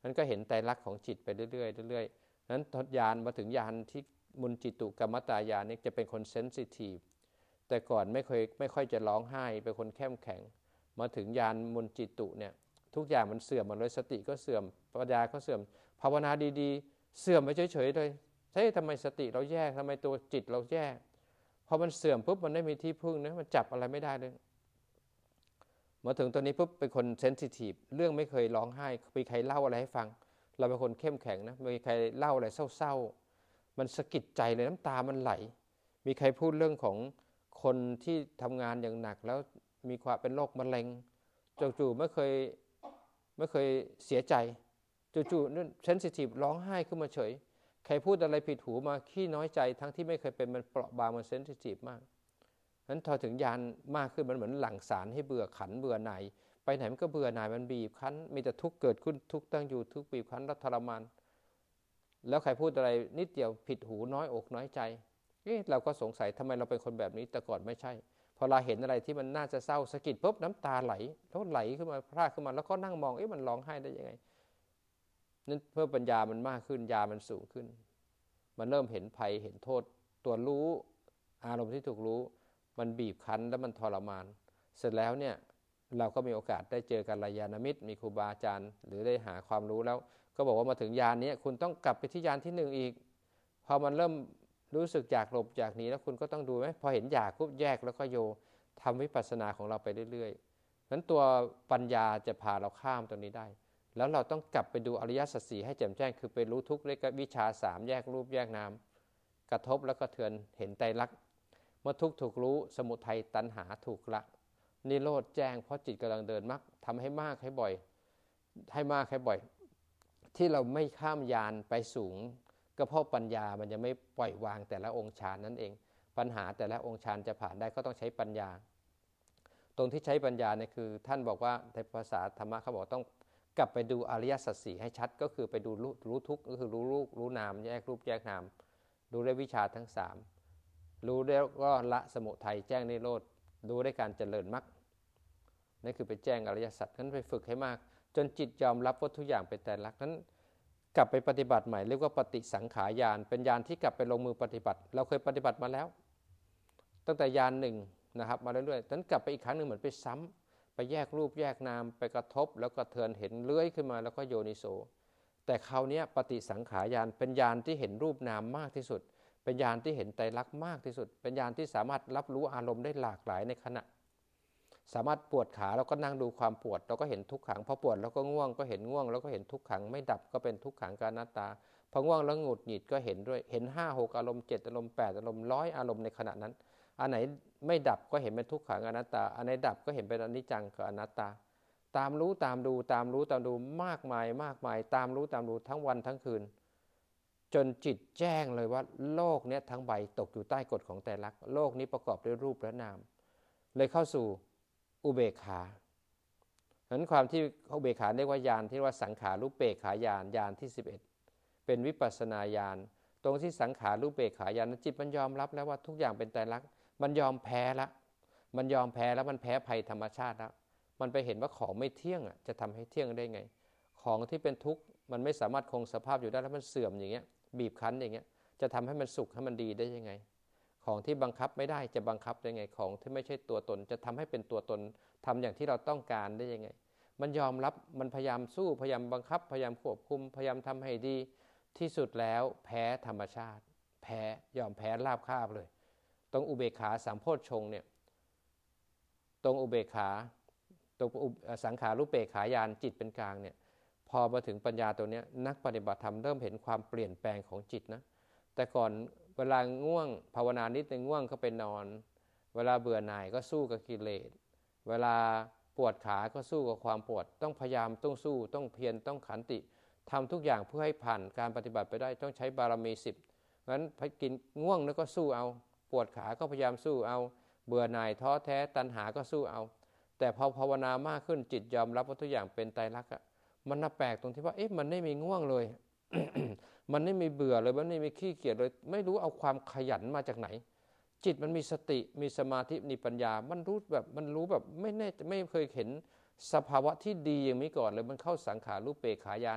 A: นั้นก็เห็นไตรลักษณ์ของจิตไปเรื่อยๆเรื่อยๆนั้นญาณมาถึงญาณที่มุนจิตุกรรมตายานนี่จะเป็นคนเซนซิทีฟแต่ก่อนไม่เคยไม่ค่อยจะร้องไห้เป็นคนเข้มแข็งมาถึงญาณมุนจิตุเนี่ยทุกอย่างมันเสื่อมหมดเลยสติก็เสื่อมปัญญาก็เสื่อมภาวนาดีๆเสื่อมไปเฉยๆเลยเฮ้ยทำไมสติเราแย่ทำไมตัวจิตเราแย่พอมันเสื่อมปุ๊บมันไม่มีที่พึ่งนะมันจับอะไรไม่ได้เลยมาถึงตัวนี้ปุ๊บเป็นคนเซนซิทีฟเรื่องไม่เคยร้องไห้มีใครเล่าอะไรให้ฟังเราเป็นคนเข้มแข็งนะมีใครเล่าอะไรเศร้าๆมันสะกิดใจเลยน้ำตามันไหลมีใครพูดเรื่องของคนที่ทำงานอย่างหนักแล้วมีความเป็นโรคมะเร็งจู่ๆไม่เคยไม่เคยเสียใจจู่ๆนั่นเซนซิทีฟร้องไห้ขึ้นมาเฉยใครพูดอะไรผิดหูมาขี้น้อยใจทั้งที่ไม่เคยเป็นมันเปราะบางมันเซนซิทีฟมากนั้นพอถึงญาณมากขึ้นมันเหมือนหลั่งสารให้เบื่อขันเบื่อหน่ายไปไหนมันก็เบื่อหน่ายมันบีบคั้นมีแต่ทุกข์เกิดขึ้นทุกข์ตั้งอยู่ทุกข์บีบคั้นรัทรมานแล้วใครพูดอะไรนิดเดียวผิดหูน้อยอกน้อยใจเอ๊ะเราก็สงสัยทำไมเราเป็นคนแบบนี้แต่ก่อนไม่ใช่พอเราเห็นอะไรที่มันน่าจะเศร้าสะกิดปุ๊บน้ำตาไหลแล้วไหลขึ้นมาพรากขึ้นมาแล้วก็นั่งมองเอ๊ะมันร้องไห้ได้ยังไงนั่นเพื่อปัญญามันมากขึ้นญาณมันสูงขึ้นมันเริ่มเห็นภัยเห็นโทษตัวรู้อารมณ์ที่ถูกรู้มันบีบคั้นแล้วมันทรมานเสร็จแล้วเนี่ยเราก็มีโอกาสได้เจอกัลยาณมิตรมีครูบาอาจารย์หรือได้หาความรู้แล้วก็บอกว่ามาถึงญาณนี้คุณต้องกลับไปที่ญาณที่หนึ่งอีกพอมันเริ่มรู้สึกอยากหลบอยากหนีแล้วคุณก็ต้องดูไหมพอเห็นอยากปุ๊บแยกแล้วก็โยทำวิปัสสนาของเราไปเรื่อยๆนั้นตัวปัญญาจะพาเราข้ามตรงนี้ได้แล้วเราต้องกลับไปดูอริยสัจสี่ให้แจ่มแจ้งคือไปรู้ทุกข์ด้วยวิชาสามแยกรูปแยกนามกระทบแล้วก็เทือนเห็นไตรลักษณ์เมื่อทุกข์ถูกรู้สมุทัยตัณหาถูกละนิโรธแจ้งเพราะจิตกำลังเดินมรรคทำให้มากให้บ่อยให้มากให้บ่อยที่เราไม่ข้ามญาณไปสูงก็เพราะปัญญามันจะไม่ปล่อยวางแต่ละองค์ฌานนั่นเองปัญหาแต่ละองค์ฌานจะผ่านได้ก็ต้องใช้ปัญญาตรงที่ใช้ปัญญาเนี่ยคือท่านบอกว่าในภาษาธรรมะเขาบอกต้องกลับไปดูอริยสัจสี่ให้ชัดก็คือไปดูรู้รู้ทุกข์ก็คือรู้รูปรู้นามแยกรูปแยกนามรู้ด้วยวิชาทั้งสามรู้แล้วก็ละสมุทัยแจ้งนิโรธรู้ด้วยการเจริญมรรคนั่นคือไปแจ้งอริยสัจนั้นไปฝึกให้มากจนจิตยอมรับว่าทุกอย่างเป็นไตรลักษณ์นั้นกลับไปปฏิบัติใหม่เรียกว่าปฏิสังขารญาณเป็นญาณที่กลับไปลงมือปฏิบัติเราเคยปฏิบัติมาแล้วตั้งแต่ญาณหนึ่งนะครับมาเรื่อยๆนั้นกลับไปอีกครั้งหนึ่งเหมือนไปซ้ำไปแยกรูปแยกนามไปกระทบแล้วก็เทือนเห็นเลื้อยขึ้นมาแล้วก็โยนิโสแต่คราวนี้ปฏิสังขารญาณเป็นญาณที่เห็นรูปนามมากที่สุดเป็นญาณที่เห็นไตรลักษณ์มากที่สุดเป็นญาณที่สามารถรับรู้อารมณ์ได้หลากหลายในขณะสามารถปวดขาแล้วก็นั่งดูความปวดเราก็เห็นทุกขังพอปวดแล้วก็ง่วงก็เห็นง่วงแล้วก็เห็นทุกขังไม่ดับก็เป็นทุกขังกานัตตาพอง่วงแล้วหงุดหงิดก็เห็นด้วยเห็นห้าหกอารมณ์เจ็ดอารมณ์แปดอารมณ์ร้อยอารมณ์ในขณะนั้นอันไหนไม่ดับก็เห็นเป็นทุกขังอนัตตาอันไหนดับก็เห็นเป็นอนิจจังกับอนัตตาตามรู้ตามดูตามรู้ตามดูมากมายมากมายตามรู้ตามดูทั้งวันทั้งคืนจนจิตแจ้งเลยว่าโลกนี้ทั้งใบตกอยู่ใต้กฎของไตรลักษณ์โลกนี้ประกอบด้วยรูปและนามเลยเข้าสู่อุเบกขาฉะนั้นความที่อุเบกขาเรียกว่าญาณที่ว่าสังขารุปเบกขาญาณญาณที่สิบเอ็ดเป็นวิปัสสนาญาณตรงที่สังขารุปเบกขาญาณจิตมันยอมรับแล้วว่าทุกอย่างเป็นไตรลักษณ์มันยอมแพ้ละมันยอมแพ้แล้วมันแพ้ภัยธรรมชาติแล้วมันไปเห็นว่าของไม่เที่ยงอ่ะจะทำให้เที่ยงได้ไงของที่เป็นทุกข์มันไม่สามารถคงสภาพอยู่ได้แล้วมันเสื่อมอย่างเงี้ยบีบคั้นอย่างเงี้ยจะทำให้มันสุขให้มันดีได้ยังไงของที่บังคับไม่ได้จะบังคับได้ไงของที่ไม่ใช่ตัวตนจะทำให้เป็นตัวตนทำอย่างที่เราต้องการได้ยังไงมันยอมรับมันพยายามสู้พยายามบังคับพยายามควบคุมพยายามทำให้ดีที่สุดแล้วแพ้ธรรมชาติแพ้ยอมแพ้ราบคาบเลยตรงอุเบกขาสามโพชฌงค์เนี่ยตรงอุเบกขาตรงสังขารุปเบกขาญาณจิตเป็นกลางเนี่ยพอมาถึงปัญญาตัวนี้นักปฏิบัติธรรมเริ่มเห็นความเปลี่ยนแปลงของจิตนะแต่ก่อนเวลาง่วงภาวนานิดนึงง่วงก็ไปนอนเวลาเบื่อหน่ายก็สู้กับกิเลสเวลาปวดขาก็สู้กับความปวดต้องพยายามต้องสู้ต้องเพียรต้องขันติทำทุกอย่างเพื่อให้ผ่านการปฏิบัติไปได้ต้องใช้บารมีสิบงั้นกินง่วงแล้วก็สู้เอาปวดขาก็พยายามสู้เอาเบื่อหน่ายท้อแท้ตัณหาก็สู้เอาแต่พอภาวนามากขึ้นจิตยอมรับว่าทุกอย่างเป็นไตรลักษณ์อ่ะมันน่าแปลกตรงที่ว่าเอ๊ะมันไม่มีง่วงเลย มันไม่มีเบื่อเลยมันไม่มีขี้เกียจเลยไม่รู้เอาความขยันมาจากไหนจิตมันมีสติมีสมาธิมีปัญญามันรู้แบบมันรู้แบบไม่แน่ไม่เคยเห็นสภาวะที่ดีอย่างนี้ก่อนเลยมันเข้าสังขารุปเบกขาญาณเนี่ย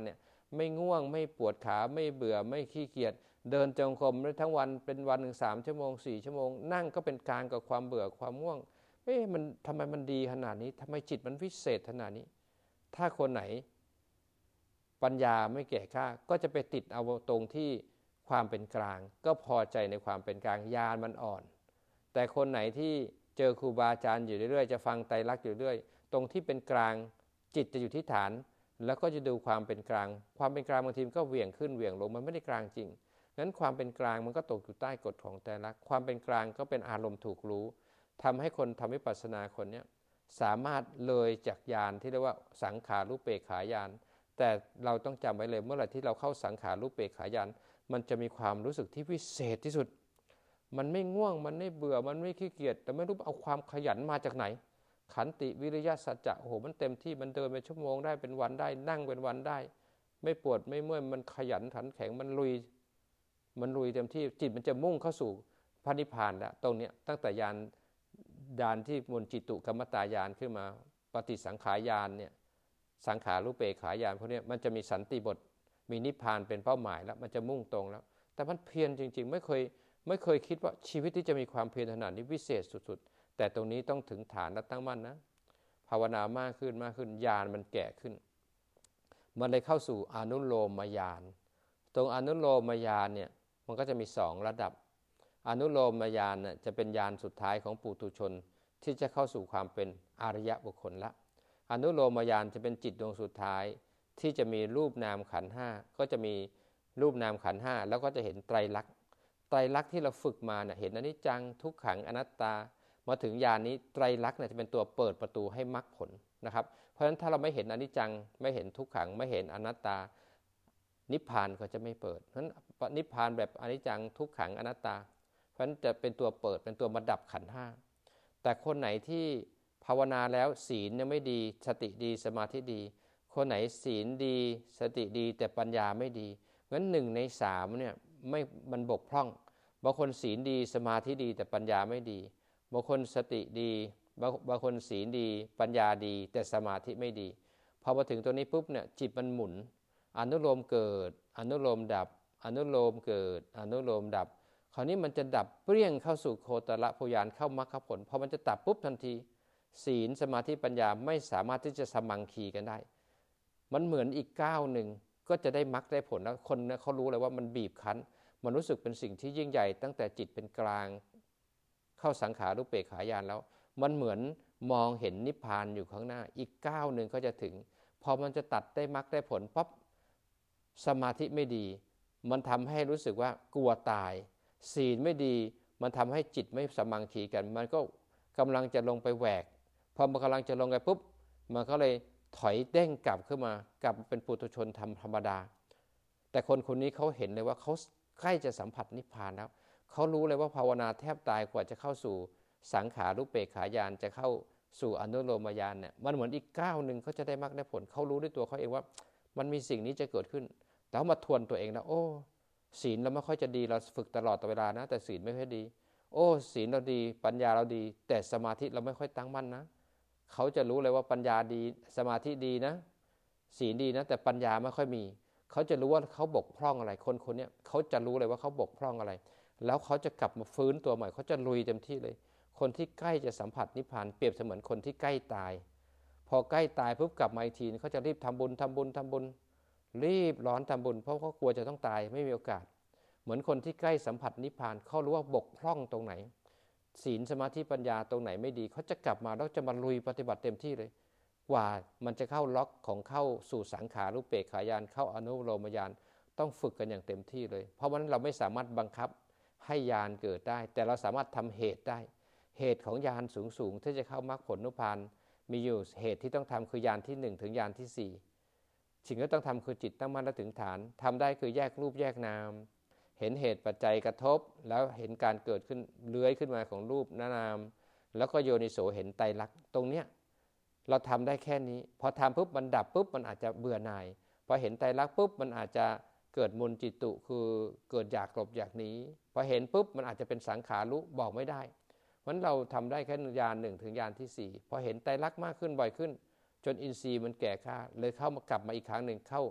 A: ไม่ง่วงไม่ปวดขาไม่เบื่อไม่ขี้เกียจเดินจงกรมทั้งวันเป็นวันหนึ่งสามชั่วโมงสี่ชั่วโมงนั่งก็เป็นกลางกับความเบื่อความง่วงเอ๊ะมันทำไมมันดีขนาดนี้ทำไมจิตมันวิเศษขนาดนี้ถ้าคนไหนปัญญาไม่แก่กล้าก็จะไปติดเอาตรงที่ความเป็นกลางก็พอใจในความเป็นกลางญาณมันอ่อนแต่คนไหนที่เจอครูบาอาจารย์อยู่เรื่อยๆจะฟังไตรลักษณ์อยู่เรื่อยตรงที่เป็นกลางจิตจะอยู่ที่ฐานแล้วก็จะดูความเป็นกลางความเป็นกลางบางทีก็เหวี่ยงขึ้นเหวี่ยงลงมันไม่ได้กลางจริงงั้นความเป็นกลางมันก็ตกอยู่ใต้กฎของไตรลักษณ์ความเป็นกลางก็เป็นอารมณ์ถูกรู้ทำให้คนทำวิปัสสนาคนนี้สามารถเลยจากญาณที่เรียกว่าสังขารุปเปกขายานแต่เราต้องจำไว้เลยเมื่อไหร่ที่เราเข้าสังขารุปเปกขายานมันจะมีความรู้สึกที่วิเศษที่สุดมันไม่ง่วงมันไม่เบื่อมันไม่ขี้เกียจแต่ไม่รู้เอาความขยันมาจากไหนขันติวิริยะสัจจะโอ้โหมันเต็มที่มันเดินเป็นชั่วโมงได้เป็นวันได้นั่งเป็นวันได้ไม่ปวดไม่เมื่อยมันขยันขันแข็งมันลุยมันลุยเต็มที่จิตมันจะมุ่งเข้าสู่พระนิพพานแล้วตรงนี้ตั้งแต่ญาณญาณที่มนจิตุกรรมตายานขึ้นมาปฏิสังขารญาณเนี่ยสังขารุปเปกขายานพวกนี้มันจะมีสันติบทมีนิพพานเป็นเป้าหมายแล้วมันจะมุ่งตรงแล้วแต่มันเพียรจริงๆไม่เคยไม่เคยคิดว่าชีวิตที่จะมีความเพียรขนาดนี้วิเศษสุดๆแต่ตรงนี้ต้องถึงฐานและตั้งมั่นนะภาวนามากขึ้นมากขึ้นญาณมันแก่ขึ้นมันเลยเข้าสู่อนุโลมญาณตรงอนุโลมญาณเนี่ยมันก็จะมีสองระดับอนุโลมญาณน่ะจะเป็นญาณสุดท้ายของปุถุชนที่จะเข้าสู่ความเป็นอริยบุคคลละอนุโลมญาณจะเป็นจิตดวงสุดท้ายที่จะมีรูปนามขันธ์ห้าก็จะมีรูปนามขันธ์ห้าแล้วก็จะเห็นไตรลักษณ์ไตรลักษณ์ที่เราฝึกมาเนี่ยเห็นอนิจจังทุกขังอนัตตามาถึงญาณนี้ไตรลักษณ์เนี่ยจะเป็นตัวเปิดประตูให้มรรคผลนะครับเพราะฉะนั้นถ้าเราไม่เห็นอนิจจังไม่เห็นทุกขังไม่เห็นอนัตตานิพพานก็จะไม่เปิดเพราะฉะนั้นนิพพานแบบอนิจจังทุกขังอนัตตาเพราะฉะนั้นจะเป็นตัวเปิดเป็นตัวมาดับขันธ์ห้าแต่คนไหนที่ภาวนาแล้วศีลยังไม่ดีสติดีสมาธิดีคนไหนศีลดีสติดีแต่ปัญญาไม่ดีงั้นหนึ่งในสามเนี่ยไม่มันบกพร่องบางคนศีลดีสมาธิดีแต่ปัญญาไม่ดีบางคนสติดีบางคนศีลดีปัญญาดีแต่สมาธิไม่ดีพอมาถึงตัวนี้ปุ๊บเนี่ยจิตมันหมุนอนุโลมเกิดอนุโลมดับอนุโลมเกิดอนุโลมดับคราวนี้มันจะดับเปรี้ยงเข้าสู่โคตรพยานเข้ามรรคผลพอมันจะดับปุ๊บทันทีศีลสมาธิปัญญาไม่สามารถที่จะสมังคีกันได้มันเหมือนอีกก้าวหนึ่งก็จะได้มรรคได้ผลแล้วคนเนี่ยเขารู้เลยว่ามันบีบคั้นมันรู้สึกเป็นสิ่งที่ยิ่งใหญ่ตั้งแต่จิตเป็นกลางเข้าสังขารุปเปกขายานแล้วมันเหมือนมองเห็นนิพพานอยู่ข้างหน้าอีกก้าวหนึ่งก็จะถึงพอมันจะตัดได้มรรคได้ผลปั๊บสมาธิไม่ดีมันทำให้รู้สึกว่ากลัวตายศีลไม่ดีมันทำให้จิตไม่สมังคีกันมันก็กำลังจะลงไปแหวกพอมันกำลังจะลงไปปุ๊บมันก็เลยถอยเด้งกลับขึ้นมากลับเป็นปุถุชนธรรมดาแต่คนคนนี้เขาเห็นเลยว่าเขาใกล้จะสัมผัสนิพพานแล้วเขารู้เลยว่าภาวนาแทบตายกว่าจะเข้าสู่สังขารุปเปกขายานจะเข้าสู่อนุโลมญาณเนี่ยมันเหมือนอีกก้าวหนึ่งเขาจะได้มรรคได้ผลเขารู้ด้วยตัวเขาเองว่ามันมีสิ่งนี้จะเกิดขึ้นแต่เขามาทวนตัวเองนะโอ้ศีลเราไม่ค่อยจะดีเราฝึกตลอดเวลานะแต่ศีลไม่ค่อยดีโอ้ศีลเราดีปัญญาเราดีแต่สมาธิเราไม่ค่อยตั้งมั่นนะเขาจะรู้เลยว่าปัญญาดีสมาธิดีนะศีลดีนะแต่ปัญญาไม่ค่อยมีเขาจะรู้ว่าเขาบกพร่องอะไรคนคนนี้เขาจะรู้เลยว่าเขาบกพร่องอะไรแล้วเขาจะกลับมาฟื้นตัวใหม่เขาจะลุยเต็มที่เลยคนที่ใกล้จะสัมผัสนิพพานเปรียบเสมือนคนที่ใกล้ตายพอใกล้ตายปุ๊บกลับมาอีกทีเขาจะรีบทำบุญทำบุญทำบุญรีบร้อนทำบุญเพราะเขากลัวจะต้องตายไม่มีโอกาสเหมือนคนที่ใกล้สัมผัสนิพพานเขารู้ว่าบกพร่องตรงไหนศีลสมาธิปัญญาตรงไหนไม่ดีเขาจะกลับมาแล้วจะมาลุยปฏิบัติเต็มที่เลยกว่ามันจะเข้าล็อกของเข้าสู่สังขารุปเปกขายานเข้าอนุโลมญาณต้องฝึกกันอย่างเต็มที่เลยเพราะว่าเราไม่สามารถบังคับให้ญาณเกิดได้แต่เราสามารถทำเหตุได้เหตุของญาณสูงๆที่จะเข้ามรรคผลนิพพานมีอยู่เหตุที่ต้องทำคือญาณที่หนึ่งถึงญาณที่สี่สิ่งที่ต้องทำคือจิตตั้งมั่นและถึงฐานทำได้คือแยกรูปแยกนามเห็นเหตุปัจจัยกระทบแล้วเห็นการเกิดขึ้นเลื้อยขึ้นมาของรูปนามแล้วก็โยนิโสเห็นไตรลักษณ์ตรงเนี้ยเราทำได้แค่นี้พอทำปุ๊บมันดับปุ๊บมันอาจจะเบื่อหน่ายพอเห็นไตรลักษณ์ปุ๊บมันอาจจะเกิดมุนจิตุคือเกิดอยากหลบอยากหนีพอเห็นปุ๊บมันอาจจะเป็นสังขารุบอกไม่ได้เพราะเราทำได้แค่ญาณหนึ่งถึงญาณที่สี่พอเห็นไตรลักษณ์มากขึ้นบ่อยขึ้นจนอินทรีย์มันแก่กล้าเลยเข้ามากลับมาอีกครั้งหนึ่งเข้า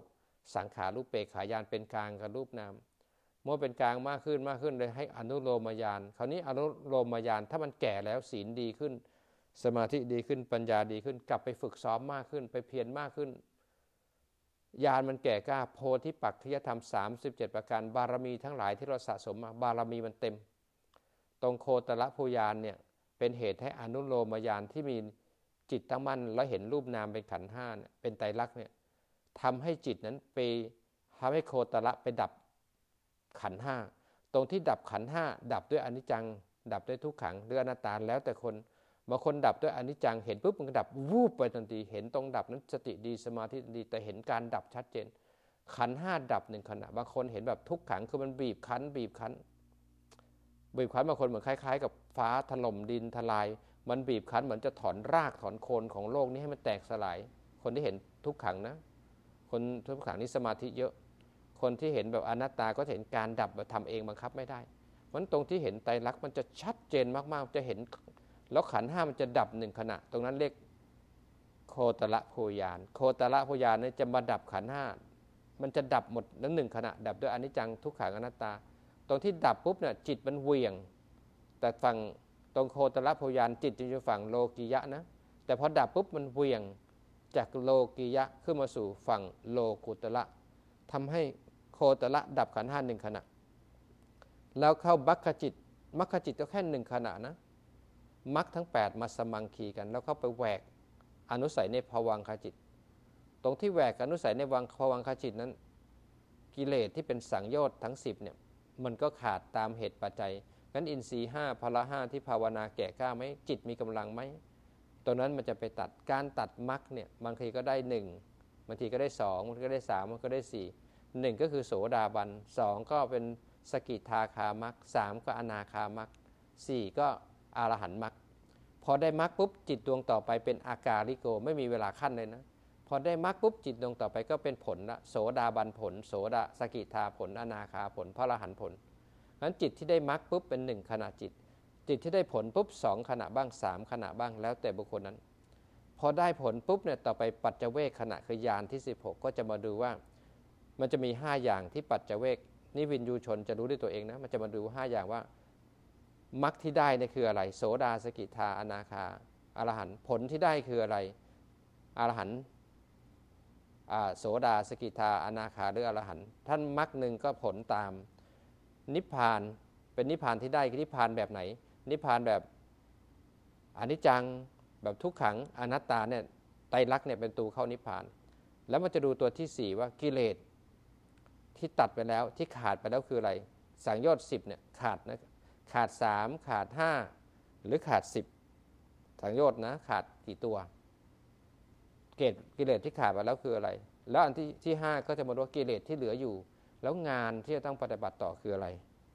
A: สังขารูปเปกขายานเป็นกลางกับรูปนามเมื่อเป็นกลางมากขึ้นมากขึ้นเลยให้อนุโลมญาณคราวนี้อนุโลมญาณถ้ามันแก่แล้วศีลดีขึ้นสมาธิดีขึ้นปัญญาดีขึ้นกลับไปฝึกซ้อมมากขึ้นไปเพียรมากขึ้นญาณมันแก่กล้าโพธิปักขิยธรรมสามสิบเจ็ดประการบารมีทั้งหลายที่เราสะสมมาบารมีมันเต็มตรงโคตรภูญาณเนี่ยเป็นเหตุให้อนุโลมญาณที่มีจิตตั้งมั่นแล้วเห็นรูปนามเป็นขันธ์ห้าเนี่ยเป็นไตรลักษณ์เนี่ยทำให้จิตนั้นไปทำให้โคตรไปดับขันธ์ห้าตรงที่ดับขันธ์ห้าดับด้วยอนิจจังดับด้วยทุกขังด้วยอนัตตาแล้วแต่คนบางคนดับด้วยอนิจจังเห็นปุ๊บมันก็ดับวูบไปทันทีเห็นตรงดับนั้นสติดีสมาธิดีแต่เห็นการดับชัดเจนขันธ์ห้าดับหนึ่งขณะบางคนเห็นแบบทุกขังคือมันบีบคั้นบีบคั้นบีบคั้นบางคนเหมือนคล้ายๆกับฟ้าถล่มดินทลายมันบีบคั้นเหมือนจะถอนรากถอนโคนของโลกนี้ให้มันแตกสลายคนที่เห็นทุกขังนะคนทุกขังนี่สมาธิเยอะคนที่เห็นแบบอนัตตาก็เห็นการดับแบบทำเองบังคับไม่ได้เพราะตรงที่เห็นไตรลักษณ์มันจะชัดเจนมากๆจะเห็นแล้วขันธ์ห้ามันจะดับหนึ่งขณะตรงนั้นเรียกโคตรภูญาณโคตรภูญาณนี่จะมาดับขันธ์ห้ามันจะดับหมดนั้นหนึ่งขณะดับด้วยอนิจจังทุกขังอนัตตาตรงที่ดับปุ๊บเนี่ยจิตมันเวียงแต่ฝั่งตรงโคตรภูญาณจิตจะอยู่ฝั่งโลกิยะนะแต่พอดับปุ๊บมันเวียงจากโลกิยะขึ้นมาสู่ฝั่งโลกุตระทำให้โคตรดับขันธ์ห้าหนึ่งขณะแล้วเข้ามัคคจิตมัคคจิตก็แค่หนึ่งขณะนะมรรคทั้งแปดมาสมังคีกันแล้วเข้าไปแหวกอนุสัยในภวังคจิตตรงที่แหวกอนุสัยในวังภวังคจิตนั้นกิเลสที่เป็นสังโยชน์ทั้งสิบเนี่ยมันก็ขาดตามเหตุปัจจัยงั้นอินทรีย์ห้าพละห้าที่ภาวนาแก่กล้าไหมจิตมีกำลังไหมตรงนั้นมันจะไปตัดการตัดมรรคเนี่ยบางทีก็ได้หนึ่งบางทีก็ได้สองบางทีก็ได้สามบางทีก็ได้สี่หนึ่งก็คือโสดาบันสองก็เป็นสกิทาคามรรคสามก็อนาคามรรคสี่ก็อรหันต์มรรคพอได้มรรคปุ๊บจิตดวงต่อไปเป็นอากาลิโกไม่มีเวลาขั้นเลยนะพอได้มรรคปุ๊บจิตดวงต่อไปก็เป็นผลละโสดาบันผลโสดาสกิทาผลอนาคาผลพระอรหันต์ผลงั้นจิตที่ได้มรรคปุ๊บเป็นหนึ่งขณะจิตจิตที่ได้ผลปุ๊บสองขณะบ้างสามขณะบ้างแล้วแต่บุคคลนั้นพอได้ผลปุ๊บเนี่ยต่อไปปัจจเวกขณะคือญาณที่สิบหกก็จะมาดูว่ามันจะมีห้าอย่างที่ปัจจเวกนี่วินยูชนจะรู้ด้วยตัวเองนะมันจะมาดูห้าอย่างว่ามรรคที่ได้นี่คืออะไรโสดาสกิทาอนาคาอรหันต์ผลที่ได้คืออะไรอรหันต์โสดาสกิทาอนาคาหรืออรหันต์ท่านมรรคหนึ่งก็ผลตามนิพพานเป็นนิพพานที่ได้คือนิพพานแบบไหนนิพพานแบบอนิจจังแบบทุกขังอนัตตาเนี่ยไตรลักษณ์เนี่ยเป็นตัวเข้านิพพานแล้วมันจะดูตัวที่สี่ว่ากิเลสที่ตัดไปแล้วที่ขาดไปแล้วคืออะไรสังโยชน์สิบเนี่ยขาดนะขาดสามขาดห้าหรือขาดสิบสังโยชน์นะขาดกี่ตัวเกตกิเลสที่ขาดไปแล้วคืออะไรแล้วอันที่ที่ห้าก็จะมาดูว่ากิเลสที่เหลืออยู่แล้วงานที่จะต้องปฏิบัติต่อคืออะไร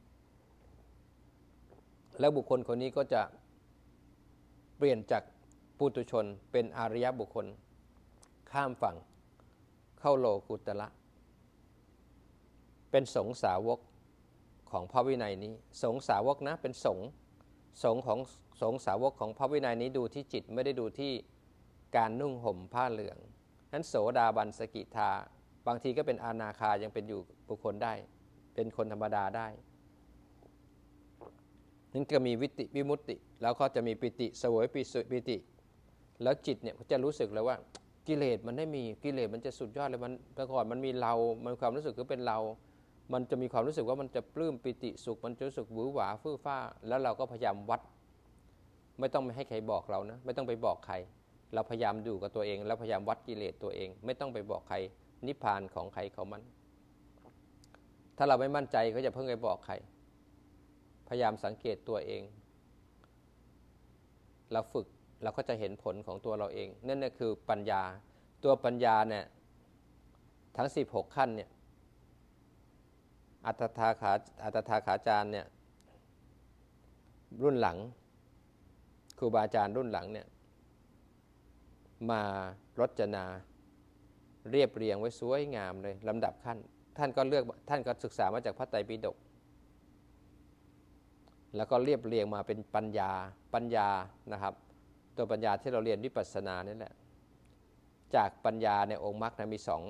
A: แล้วบุคคลคนนี้ก็จะเปลี่ยนจากปุถุชนเป็นอริยบุคคลข้ามฝั่งเข้าโลกุตระเป็นสงฆ์สาวกของพระวินัยนี้สงฆ์สาวกนะเป็นสงฆ์สงฆ์ของสงฆ์สาวกของพระวินัยนี้ดูที่จิตไม่ได้ดูที่การนุ่งห่มผ้าเหลืองนั้นโสดาบันสกิทาบางทีก็เป็นอนาคายังเป็นอยู่บุคคลได้เป็นคนธรรมดาได้นั่นก็มีวิติวิมุตติแล้วก็จะมีปิติเสวยปิติแล้วจิตเนี่ยจะรู้สึกแล้วว่ากิเลสมันได้มีกิเลสมันจะสุดยอดเลยมันแต่ก่อนมันมีเรามันความรู้สึกคือเป็นเรามันจะมีความรู้สึกว่ามันจะปลื้มปิติสุขมันจะรู้สึกหวือหวาฟื้อฟ้าแล้วเราก็พยายามวัดไม่ต้องให้ใครบอกเรานะไม่ต้องไปบอกใครเราพยายามดูกับตัวเองแล้วพยายามวัดกิเลสตัวเองไม่ต้องไปบอกใครนิพพานของใครของมันถ้าเราไม่มั่นใจก็จะเพิ่งไปบอกใครพยายามสังเกตตัวเองเราฝึกเราก็จะเห็นผลของตัวเราเองนั่นน่ะคือปัญญาตัวปัญญาเนี่ยทั้งสิบหกขั้นเนี่ยอัตถาขาอัตถาขาจารย์เนี่ยรุ่นหลังครูบาอาจารย์รุ่นหลังเนี่ยมารจนาเรียบเรียงไว้สวยงามเลยลำดับขั้นท่านก็เลือกท่านก็ศึกษามาจากพระไตรปิฎกแล้วก็เรียบเรียงมาเป็นปัญญาปัญญานะครับตัวปัญญาที่เราเรียนวิปัสสนานี่แหละจากปัญญาในองค์มรรคนะมีสอง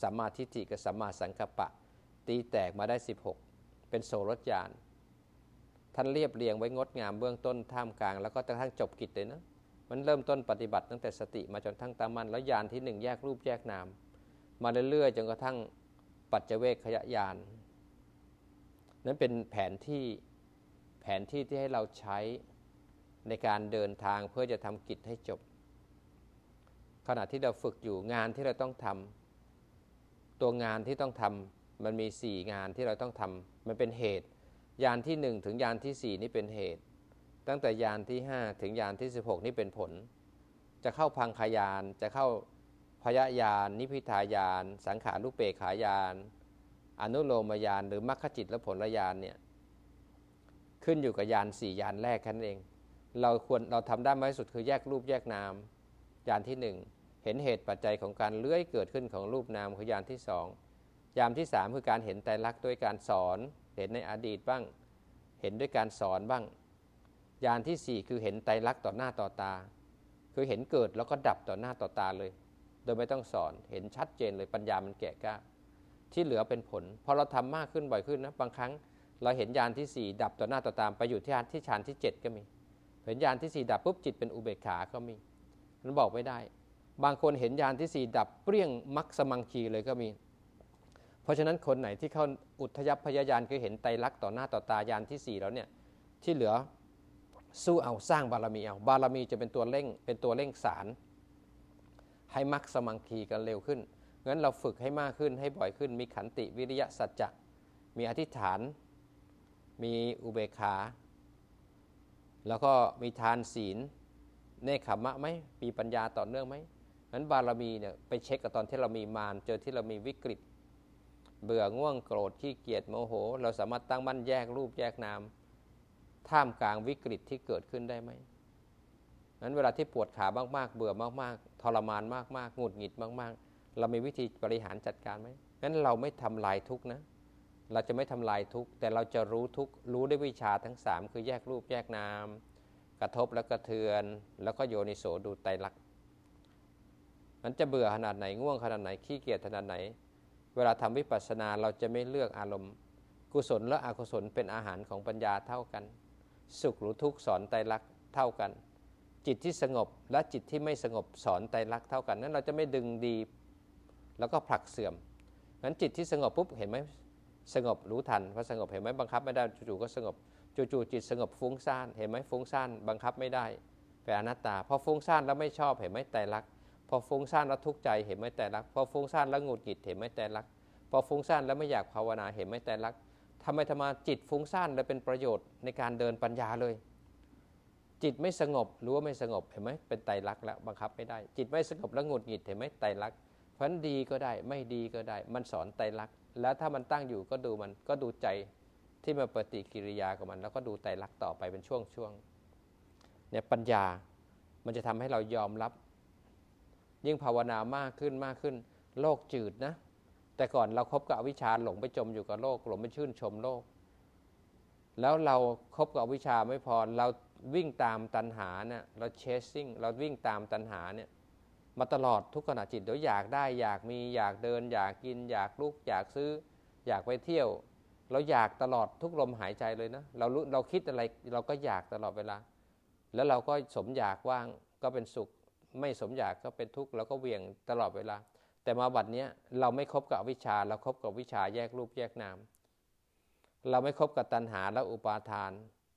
A: สัมมาทิฏฐิกับสัมมาสังกัปปะตีแตกมาได้สิบหกเป็นโสรถญาณท่านเรียบเรียงไว้งดงามเบื้องต้นท่ามกลางแล้วก็กระทั่งจบกิจเลยนะมันเริ่มต้นปฏิบัติตั้งแต่สติมาจนทั้งตั้งมั่นแล้วญาณที่หนึ่งแยกรูปแยกนามมาเรื่อยๆจนกระทั่งปัจเจเวคขยญาณนั้นเป็นแผนที่แผนที่ที่ให้เราใช้ในการเดินทางเพื่อจะทำกิจให้จบขณะที่เราฝึกอยู่งานที่เราต้องทำตัวงานที่ต้องทำมันมีสี่งานที่เราต้องทำมันเป็นเหตุยานที่หนึ่งถึงยานที่สี่นี่เป็นเหตุตั้งแต่ยานที่ห้าถึงยานที่สิบหกนี่เป็นผลจะเข้าพังคายานจะเข้าพยญาณนิพพิทายานสังขารุปเปขายานอนุโลมญาณหรือมรรคจิตและผลญาณเนี่ยขึ้นอยู่กับยานสี่ยานแรกแค่นั้นเองเราควรเราทำได้มากที่สุดคือแยกรูปแยกนามยานที่หนึ่งเห็นเหตุปัจจัยของการเลื้อยเกิดขึ้นของรูปนามคือยานที่สองยานที่สามคือการเห็นไตรลักษณ์ด้วยการสอนเห็นในอดีตบ้างเห็นด้วยการสอนบ้างยานที่สี่คือเห็นไตรลักษณ์ต่อหน้าต่อตาคือเห็นเกิดแล้วก็ดับต่อหน้าต่อตาเลยโดยไม่ต้องสอนเห็นชัดเจนเลยปัญญามันแก่กล้าที่เหลือเป็นผลพอเราทำมากขึ้นบ่อยขึ้นนะบางครั้งเราเห็นยานที่สี่ดับต่อหน้าต่อตาไปอยู่ที่ฌานที่ฌานที่เจ็ดก็มีเห็นยานที่สี่ดับปุ๊บจิตเป็นอุเบกขาก็มีมันบอกไม่ได้บางคนเห็นยานที่สี่ดับเปรี้ยงมรรคสมังคีเลยก็มีเพราะฉะนั้นคนไหนที่เข้าอุทยัพพยญาณคือเห็นไตรลักษณ์ต่อหน้าต่อตายานที่สี่แล้วเนี่ยที่เหลือสู้เอาสร้างบารมีเอาบารมีจะเป็นตัวเร่งเป็นตัวเร่งสารให้มรรคสมังคีกันเร็วขึ้นงั้นเราฝึกให้มากขึ้นให้บ่อยขึ้นมีขันติวิริยะสัจจะมีอธิษฐานมีอุเบกขาแล้วก็มีทานศีลเนคขมะไหมมีปัญญาต่อเนื่องไหมงั้นบารมีเนี่ยไปเช็คกับตอนที่เรามีมารเจอที่เรามีวิกฤตเบื่อง่วงโกรธขี้เกียจโมโหเราสามารถตั้งมั่นแยกรูปแยกนามท่ามกลางวิกฤตที่เกิดขึ้นได้ไหมงั้นเวลาที่ปวดขามากๆเบื่อมากๆทรมานมากๆหงุดหงิดมากๆเรามีวิธีบริหารจัดการไหมงั้นเราไม่ทำลายทุกข์นะเราจะไม่ทำลายทุกข์แต่เราจะรู้ทุกข์รู้ด้วยวิชาทั้งสามคือแยกรูปแยกนามกระทบแล้วกระเทือนแล้วก็โยนิโสดูไตรลักษณ์นั้นจะเบื่อขนาดไหนง่วงขนาดไหนขี้เกียจขนาดไหนเวลาทำวิปัสสนาเราจะไม่เลือกอารมณ์กุศลและอกุศลเป็นอาหารของปัญญาเท่ากันสุขหรือทุกข์สอนไตรลักษณ์เท่ากันจิตที่สงบและจิตที่ไม่สงบสอนไตรลักษณ์เท่ากันนั้นเราจะไม่ดึงดีแล้วก็ผลักเสื่อมงั้นจิตที่สงบปุ๊บเห็นไหมสงบรู้ทันพอสงบเห็นไหมบังคับไม่ได้จู่ๆก็สงบจู่ๆจิตสงบฟุ้งซ่านเห็นไหมฟุ้งซ่านบังคับไม่ได้เป็นอนัตตาพอฟุ้งซ่านแล้วไม่ชอบเห็นไหมไตรลักษณ์พอฟุ้งซ่านแล้วทุกข์ใจเห็นไหมไตรลักษณ์พอฟุ้งซ่านแล้วหงุดหงิดเห็นไหมไตรลักษณ์พอฟุ้งซ่านแล้วไม่อยากภาวนาเห็นไหมไตรลักษณ์ทำไมทำไมจิตฟุ้งซ่านเลยเป็นประโยชน์ในการเดินปัญญาเลยจิตไม่สงบรู้ว่าไม่สงบเห็นไหมเป็นไตรลักษณ์แล้วบังคับไม่ได้จิตไม่สงบแล้วหงุดหงิดเห็นไหมไตรลักษณ์เพราะฉะนั้นดีก็ได้ไม่ดีก็ได้มันสอนไตรลักษณ์แล้วถ้ามันตั้งอยู่ก็ดูมันก็ดูใจที่มาปฏิกิริยากับมันแล้วก็ดูไตรลักษณ์ต่อไปเป็นช่วงๆเนี่ยปัญญามันจะทำให้เรายอมรับยิ่งภาวนามากขึ้นมากขึ้นโลกจืดนะแต่ก่อนเราคบกับอวิชชาหลงไปจมอยู่กับโลกหลงไปชื่นชมโลกแล้วเราคบกับอวิชชาไม่พอเราวิ่งตามตัณหาเนี่ยเรา chasing เราวิ่งตามตัณหาเนี่ยมาตลอดทุกขณะจิตเดี๋ยวอยากได้อยากมีอยากเดินอยากกินอยากลุกอยากซื้ออยากไปเที่ยวเราอยากตลอดทุกลมหายใจเลยนะเรารู้เราคิดอะไรเราก็อยากตลอดเวลาแล้วเราก็สมอยากว่างก็เป็นสุขไม่สมอยากก็เป็นทุกข์เราก็เวี่ยงตลอดเวลาแต่มาบัดนี้เราไม่คบกับอวิชชาเราคบกับวิชาแยกรูปแยกนามเราไม่คบกับตัณหาและอุปาทาน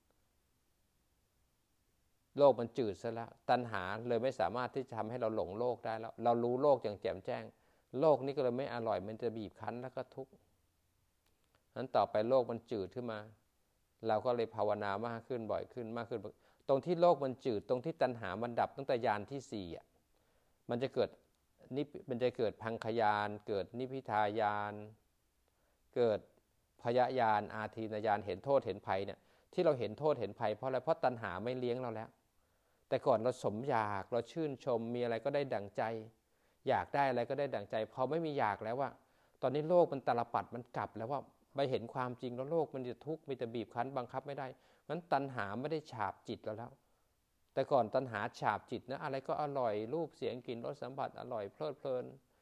A: โลกมันจืดซะแล้วตัณหาเลยไม่สามารถที่จะทำให้เราหลงโลกได้แล้วเรารู้โลกอย่างแจ่มแจ้งโลกนี้ก็เลยไม่อร่อยมันจะบีบคั้นแล้วก็ทุกข์นั้นต่อไปโลกมันจืดขึ้นมาเราก็เลยภาวนามากขึ้นบ่อยขึ้นมากขึ้นตรงที่โลกมันจืดตรงที่ตัณหามันดับตั้งแต่ญาณที่สี่อ่ะมันจะเกิดนิมันจะเกิดพังคญาณเกิดนิพพิทายานเกิดพยญาณอาทีนญาณเห็นโทษเห็นภัยเนี่ยที่เราเห็นโทษเห็นภัยเพราะอะไรเพราะตัณหาไม่เลี้ยงเราแล้วแต่ก่อนเราสมอยากเราชื่นชมมีอะไรก็ได้ดั่งใจอยากได้อะไรก็ได้ดั่งใจพอไม่มีอยากแล้วว่าตอนนี้โลกมันตลปัดมันกลับแล้วว่าไปเห็นความจริงแล้วโลกมันจะทุกข์มีแต่บีบคั้นบังคับไม่ได้งั้นตัณหาไม่ได้ฉาบจิตเราแล้วแต่ก่อนตัณหาฉาบจิตนะอะไรก็อร่อยรูปเสียงกลิ่นรสสัมผัสอร่อยเพลิดเพลิน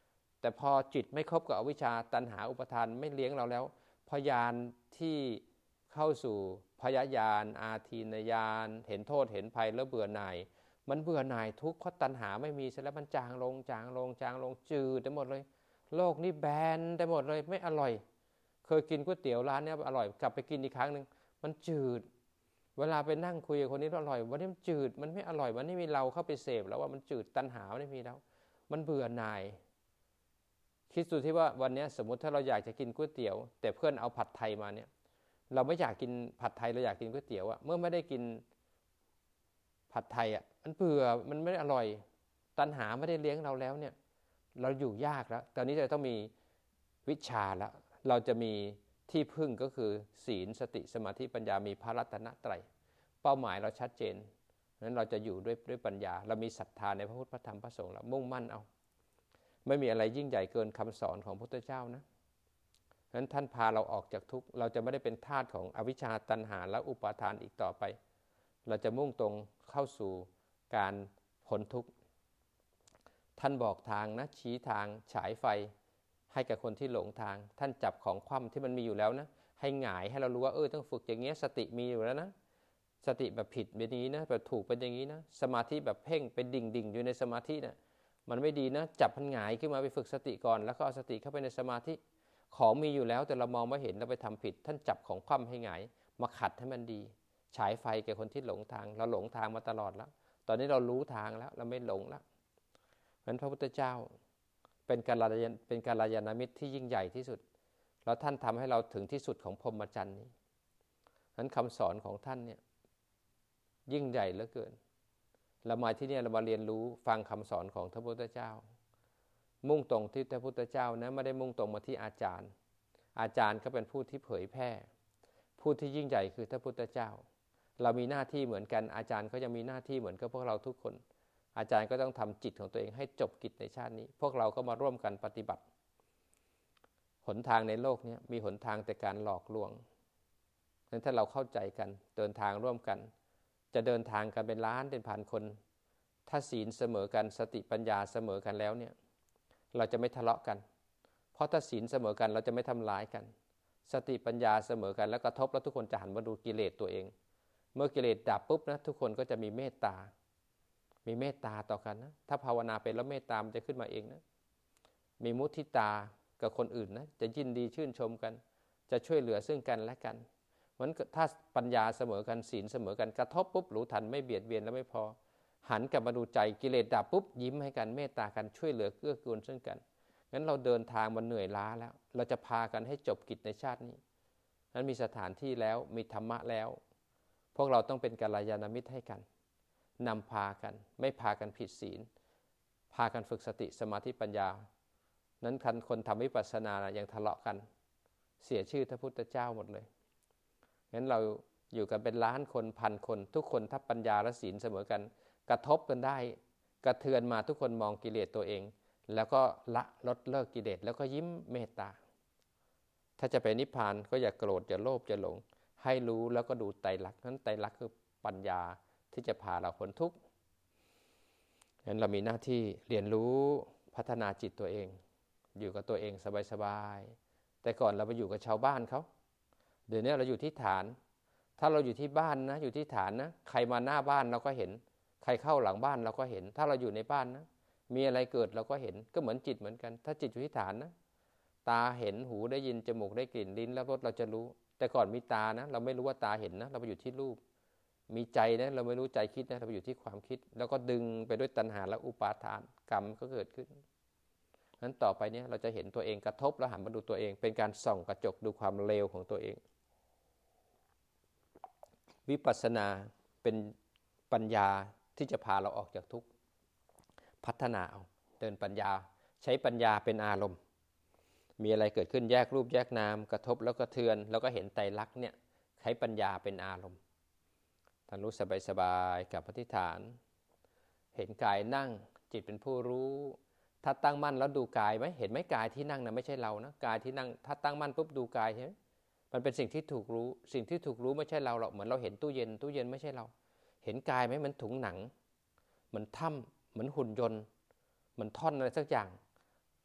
A: แต่พอจิตไม่ครบกับอวิชชาตัณหาอุปทานไม่เลี้ยงเราแล้วพยานที่เข้าสู่พยญาณอาทีนญาณเห็นโทษเห็นภัยแล้วเบื่อหน่ายมันเบื่อหน่ายทุกข์เพราะตัณหาไม่มีเสร็จแล้วมันจางลงจางลงจางลงจืดไปหมดเลยโลกนี้แบนไปหมดเลยไม่อร่อยเคยกินก๋วยเตี๋ยวร้านนี้อร่อยกลับไปกินอีกครั้งนึงมันจืดเวลาไปนั่งคุยกับคนนี้อร่อยวันนี้มันจืดมันไม่อร่อยวันนี้มีเราเข้าไปเสพแล้วว่ามันจืดตัณหาไม่มีแล้วมันเบื่อหน่ายคิดดูที่ว่าวันนี้สมมติถ้าเราอยากจะกินก๋วยเตี๋ยวแต่เพื่อนเอาผัดไทยมาเนี่ยเราไม่อยากกินผัดไทยเราอยากกินก๋วยเตี๋ยวอะเมื่อไม่ได้กินผัดไทยอะมันเบื่อมันไม่อร่อยตัณหาไม่ได้เลี้ยงเราแล้วเนี่ยเราอยู่ยากแล้วตอนนี้จะต้องมีวิชาแล้วเราจะมีที่พึ่งก็คือศีลสติสมาธิปัญญามีพระรัตนตรัยเป้าหมายเราชัดเจนนั้นเราจะอยู่ด้วยด้วยปัญญาเรามีศรัทธาในพระพุทธพระธรรมพระสงฆ์เรามุ่งมั่นเอาไม่มีอะไรยิ่งใหญ่เกินคำสอนของพระพุทธเจ้านะนั้นท่านพาเราออกจากทุกข์เราจะไม่ได้เป็นทาสของอวิชชาตัณหาและอุปาทานอีกต่อไปเราจะมุ่งตรงเข้าสู่การพ้นทุกข์ท่านบอกทางนะชี้ทางฉายไฟให้กับคนที่หลงทางท่านจับของคว่ำที่มันมีอยู่แล้วนะให้หงายให้เรารู้ว่าเออต้องฝึกอย่างเงี้ยสติมีอยู่แล้วนะสติแบบผิดเป็นอย่างนี้นะแบบถูกเป็นอย่างนี้นะสมาธิแบบเพ่งเป็นดิ่งดิ่งอยู่ในสมาธินะมันไม่ดีนะจับมันหงายขึ้นมาไปฝึกสติก่อนแล้วก็เอาสติเข้าไปในสมาธิของมีอยู่แล้วแต่เรามองไม่เห็นเราไปทำผิดท่านจับของคว่ำให้หงายมาขัดให้มันดีฉายไฟแก่คนที่หลงทางเราหลงทางมาตลอดแล้วตอนนี้เรารู้ทางแล้วเราไม่หลงแล้วเพราะฉะนั้นพระพุทธเจ้าเป็นกัลยาณเป็นกัลยาณมิตรที่ยิ่งใหญ่ที่สุดแล้วท่านทำให้เราถึงที่สุดของพรหมจรรย์นี้นั้นคำสอนของท่านเนี่ยยิ่งใหญ่เหลือเกินเรามาที่นี่เรามาเรียนรู้ฟังคำสอนของพระพุทธเจ้ามุ่งตรงที่พระพุทธเจ้านะไม่ได้มุ่งตรงมาที่อาจารย์อาจารย์ก็เป็นผู้ที่เผยแพร่ผู้ที่ยิ่งใหญ่คือพระพุทธเจ้าเรามีหน้าที่เหมือนกันอาจารย์ก็ยังมีหน้าที่เหมือนกับพวกเราทุกคนอาจารย์ก็ต้องทำจิตของตัวเองให้จบกิจในชาตินี้พวกเราก็มาร่วมกันปฏิบัติหนทางในโลกนี้มีหนทางแต่การหลอกลวงนั้นถ้าเราเข้าใจกันเดินทางร่วมกันจะเดินทางกันเป็นล้านเป็นพันคนถ้าศีลเสมอกันสติปัญญาเสมอกันแล้วเนี่ยเราจะไม่ทะเลาะกันเพราะถ้าศีลเสมอกันเราจะไม่ทำร้ายกันสติปัญญาเสมอกันแล้วกระทบแล้วทุกคนจะหันมาดูกิเลสตัวเองเมื่อกิเลสดับปุ๊บนะทุกคนก็จะมีเมตตามีเมตตาต่อกันนะถ้าภาวนาเป็นแล้วเมตตามันจะขึ้นมาเองนะมีมุทิตากับคนอื่นนะจะยินดีชื่นชมกันจะช่วยเหลือซึ่งกันและกันเพราะฉะนั้นถ้าปัญญาเสมอกันศีลเสมอกันกระทบปุ๊บรู้ทันไม่เบียดเบียนแล้วไม่พอหันกลับมาดูใจกิเลสดับปุ๊บยิ้มให้กันเมตตากันช่วยเหลือเกื้อกูลซึ่งกันงั้นเราเดินทางมันเหนื่อยล้าแล้วเราจะพากันให้จบกิจในชาตินี้นั้นมีสถานที่แล้วมีธรรมะแล้วพวกเราต้องเป็นกัลยาณมิตรให้กันนำพากันไม่พากันผิดศีลพากันฝึกสติสมาธิปัญญานั้นคันคนทำวิปัสสนายังทะเลาะกันเสียชื่อพระพุทธเจ้าหมดเลยงั้นเราอยู่กันเป็นล้านคนพันคนทุกคนถ้าปัญญาและศีลเสมอกันกระทบกันได้กระเทือนมาทุกคนมองกิเลสตัวเองแล้วก็ละลดเลิกกิเลสแล้วก็ยิ้มเมตตาถ้าจะไปนิพพานก็อย่าโกรธอย่าโลภอย่าหลงให้รู้แล้วก็ดูไตรลักษณ์นั้นไตรลักษณ์คือปัญญาที่จะพาเราพ้นทุกข์งั้นเรามีหน้าที่เรียนรู้พัฒนาจิตตัวเองอยู่กับตัวเองสบายๆแต่ก่อนเราไปอยู่กับชาวบ้านเขาเดี๋ยวนี้เราอยู่ที่ฐานถ้าเราอยู่ที่บ้านนะอยู่ที่ฐานนะใครมาหน้าบ้านเราก็เห็นใครเข้าหลังบ้านเราก็เห็นถ้าเราอยู่ในบ้านนะมีอะไรเกิดเราก็เห็นก็เหมือนจิตเหมือนกันถ้าจิตอยู่ที่ฐานนะตาเห็นหูได้ยินจมูกได้กลิ่นลิ้นและรสเราจะรู้แต่ก่อนมีตานะเราไม่รู้ว่าตาเห็นนะเราไปอยู่ที่รูปมีใจนะเราไม่รู้ใจคิดนะเราไปอยู่ที่ความคิดแล้วก็ดึงไปด้วยตัณหาและอุปาทานกรรมก็เกิดขึ้นนั้นต่อไปนี้เราจะเห็นตัวเองกระทบแล้วหันมาดูตัวเองเป็นการส่องกระจกดูความเลวของตัวเองวิปัสสนาเป็นปัญญาที่จะพาเราออกจากทุกข์พัฒนาเอาเดินปัญญาใช้ปัญญาเป็นอารมณ์มีอะไรเกิดขึ้นแยกรูปแยกนามกระทบแล้วก็เทือนแล้วก็เห็นไตรลักษณ์เนี่ยใช้ปัญญาเป็นอารมณ์ท่านรู้สบายๆกับอธิษฐานเห็นกายนั่งจิตเป็นผู้รู้ถ้าตั้งมั่นแล้วดูกายไหมเห็นไหมกายที่นั่งนะไม่ใช่เรานะกายที่นั่งถ้าตั้งมั่นปุ๊บดูกายใช่ไหมมันเป็นสิ่งที่ถูกรู้สิ่งที่ถูกรู้ไม่ใช่เราหรอกเหมือนเราเห็นตู้เย็นตู้เย็นไม่ใช่เราเห็นกายไหมมันถุงหนังเหมือนถ้ำเหมือนหุ่นยนต์เหมือนท่อนอะไรสักอย่าง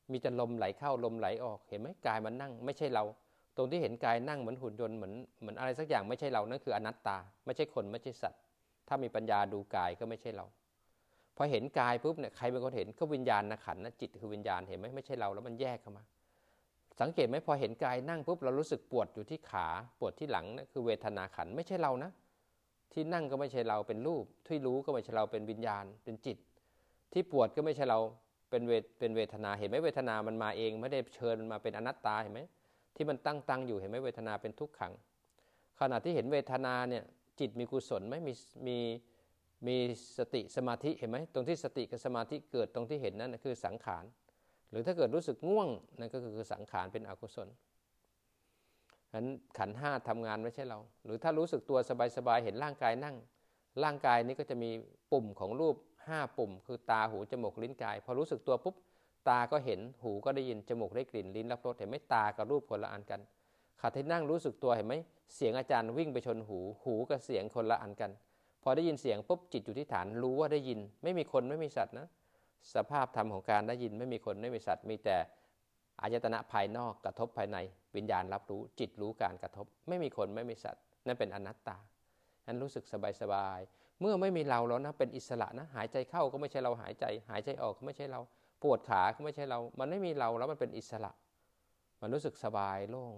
A: มีแต่ลมไหลเข้าลมไหลออกเห็นไหมกายมันนั่งไม่ใช่เราตรงที่เห็นกายนั่งเหมือนหุ่นยนต์เหมือนเหมือนอะไรสักอย่างไม่ใช่เรานั่นคืออนัตตาไม่ใช่คนไม่ใช่สัตว์ถ้ามีปัญญาดูกายก็ไม่ใช่เราพอเห็นกายปุ๊บเนี่ยใครเป็นคนเห็นก็วิญญาณนะขันธ์นะจิตคือวิญญาณเห็นไหมไม่ใช่เราแล้วมันแยกเข้ามาสังเกตไหมพอเห็นกายนั่งปุ๊บเรารู้สึกปวดอยู่ที่ขาปวดที่หลังนั่นคือเวทนาขันธ์ไม่ใช่เรานะที่นั่งก็ไม่ใช่เราเป็นรูปที่รู้ก็ไม่ใช่เราเป็นวิญญาณเป็นจิตที่ปวดก็ไม่ใช่เราเป็นเวทเป็นเวทนาเห็นไหมเวทนามันมาเองไม่ได้เชิญมันมาเป็นอนัตตาเห็นไหมที่มันตั้งตั้งอยู่เห็นไหมเวทนาเป็นทุกขังขณะที่เห็นเวทนาเนี่ยจิตมีกุศลไหมมีมีมีสติสมาธิเห็นไหมตรงที่สติกับสมาธิเกิดตรงที่เห็นนั่นคือสังขารหรือถ้าเกิดรู้สึกง่วงนั่นก็คือสังขารเป็นอกุศลนั้นขันธ์ห้าทำงานไม่ใช่เราหรือถ้ารู้สึกตัวสบายๆเห็นร่างกายนั่งร่างกายนี้ก็จะมีปุ่มของรูปห้าปุ่มคือตาหูจมูกลิ้นกายพอรู้สึกตัวปุ๊บตาก็เห็นหูก็ได้ยินจมูกได้กลิ่นลิ้นรับรสเห็นไหมตากับรูปคนละอันกันขณะที่นั่งรู้สึกตัวเห็นไหมเสียงอาจารย์วิ่งไปชนหูหูกับเสียงคนละอันกันพอได้ยินเสียงปุ๊บจิตอยู่ที่ฐานรู้ว่าได้ยินไม่มีคนไม่มีสัตว์นะสภาพธรรมของการได้ยินไม่มีคนไม่มีสัตว์มีแต่อายตนะภายนอกกระทบภายในวิญญาณรับรู้จิตรู้การกระทบไม่มีคนไม่มีสัตว์นั่นเป็นอนัตตานั้นรู้สึกสบายๆเมื่อไม่มีเราแล้วนะเป็นอิสระนะหายใจเข้าก็ไม่ใช่เราหายใจหายใจออกก็ไม่ใช่เราปวดขาก็ไม่ใช่เรามันไม่มีเราแล้วมันเป็นอิสระมันรู้สึกสบายโล่ง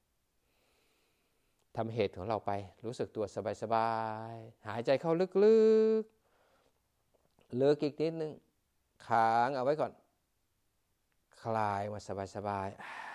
A: ทำเหตุของเราไปรู้สึกตัวสบายๆหายใจเข้าลึกๆลึกอีกนิดนึงค้างเอาไว้ก่อนคลายมาสบายๆ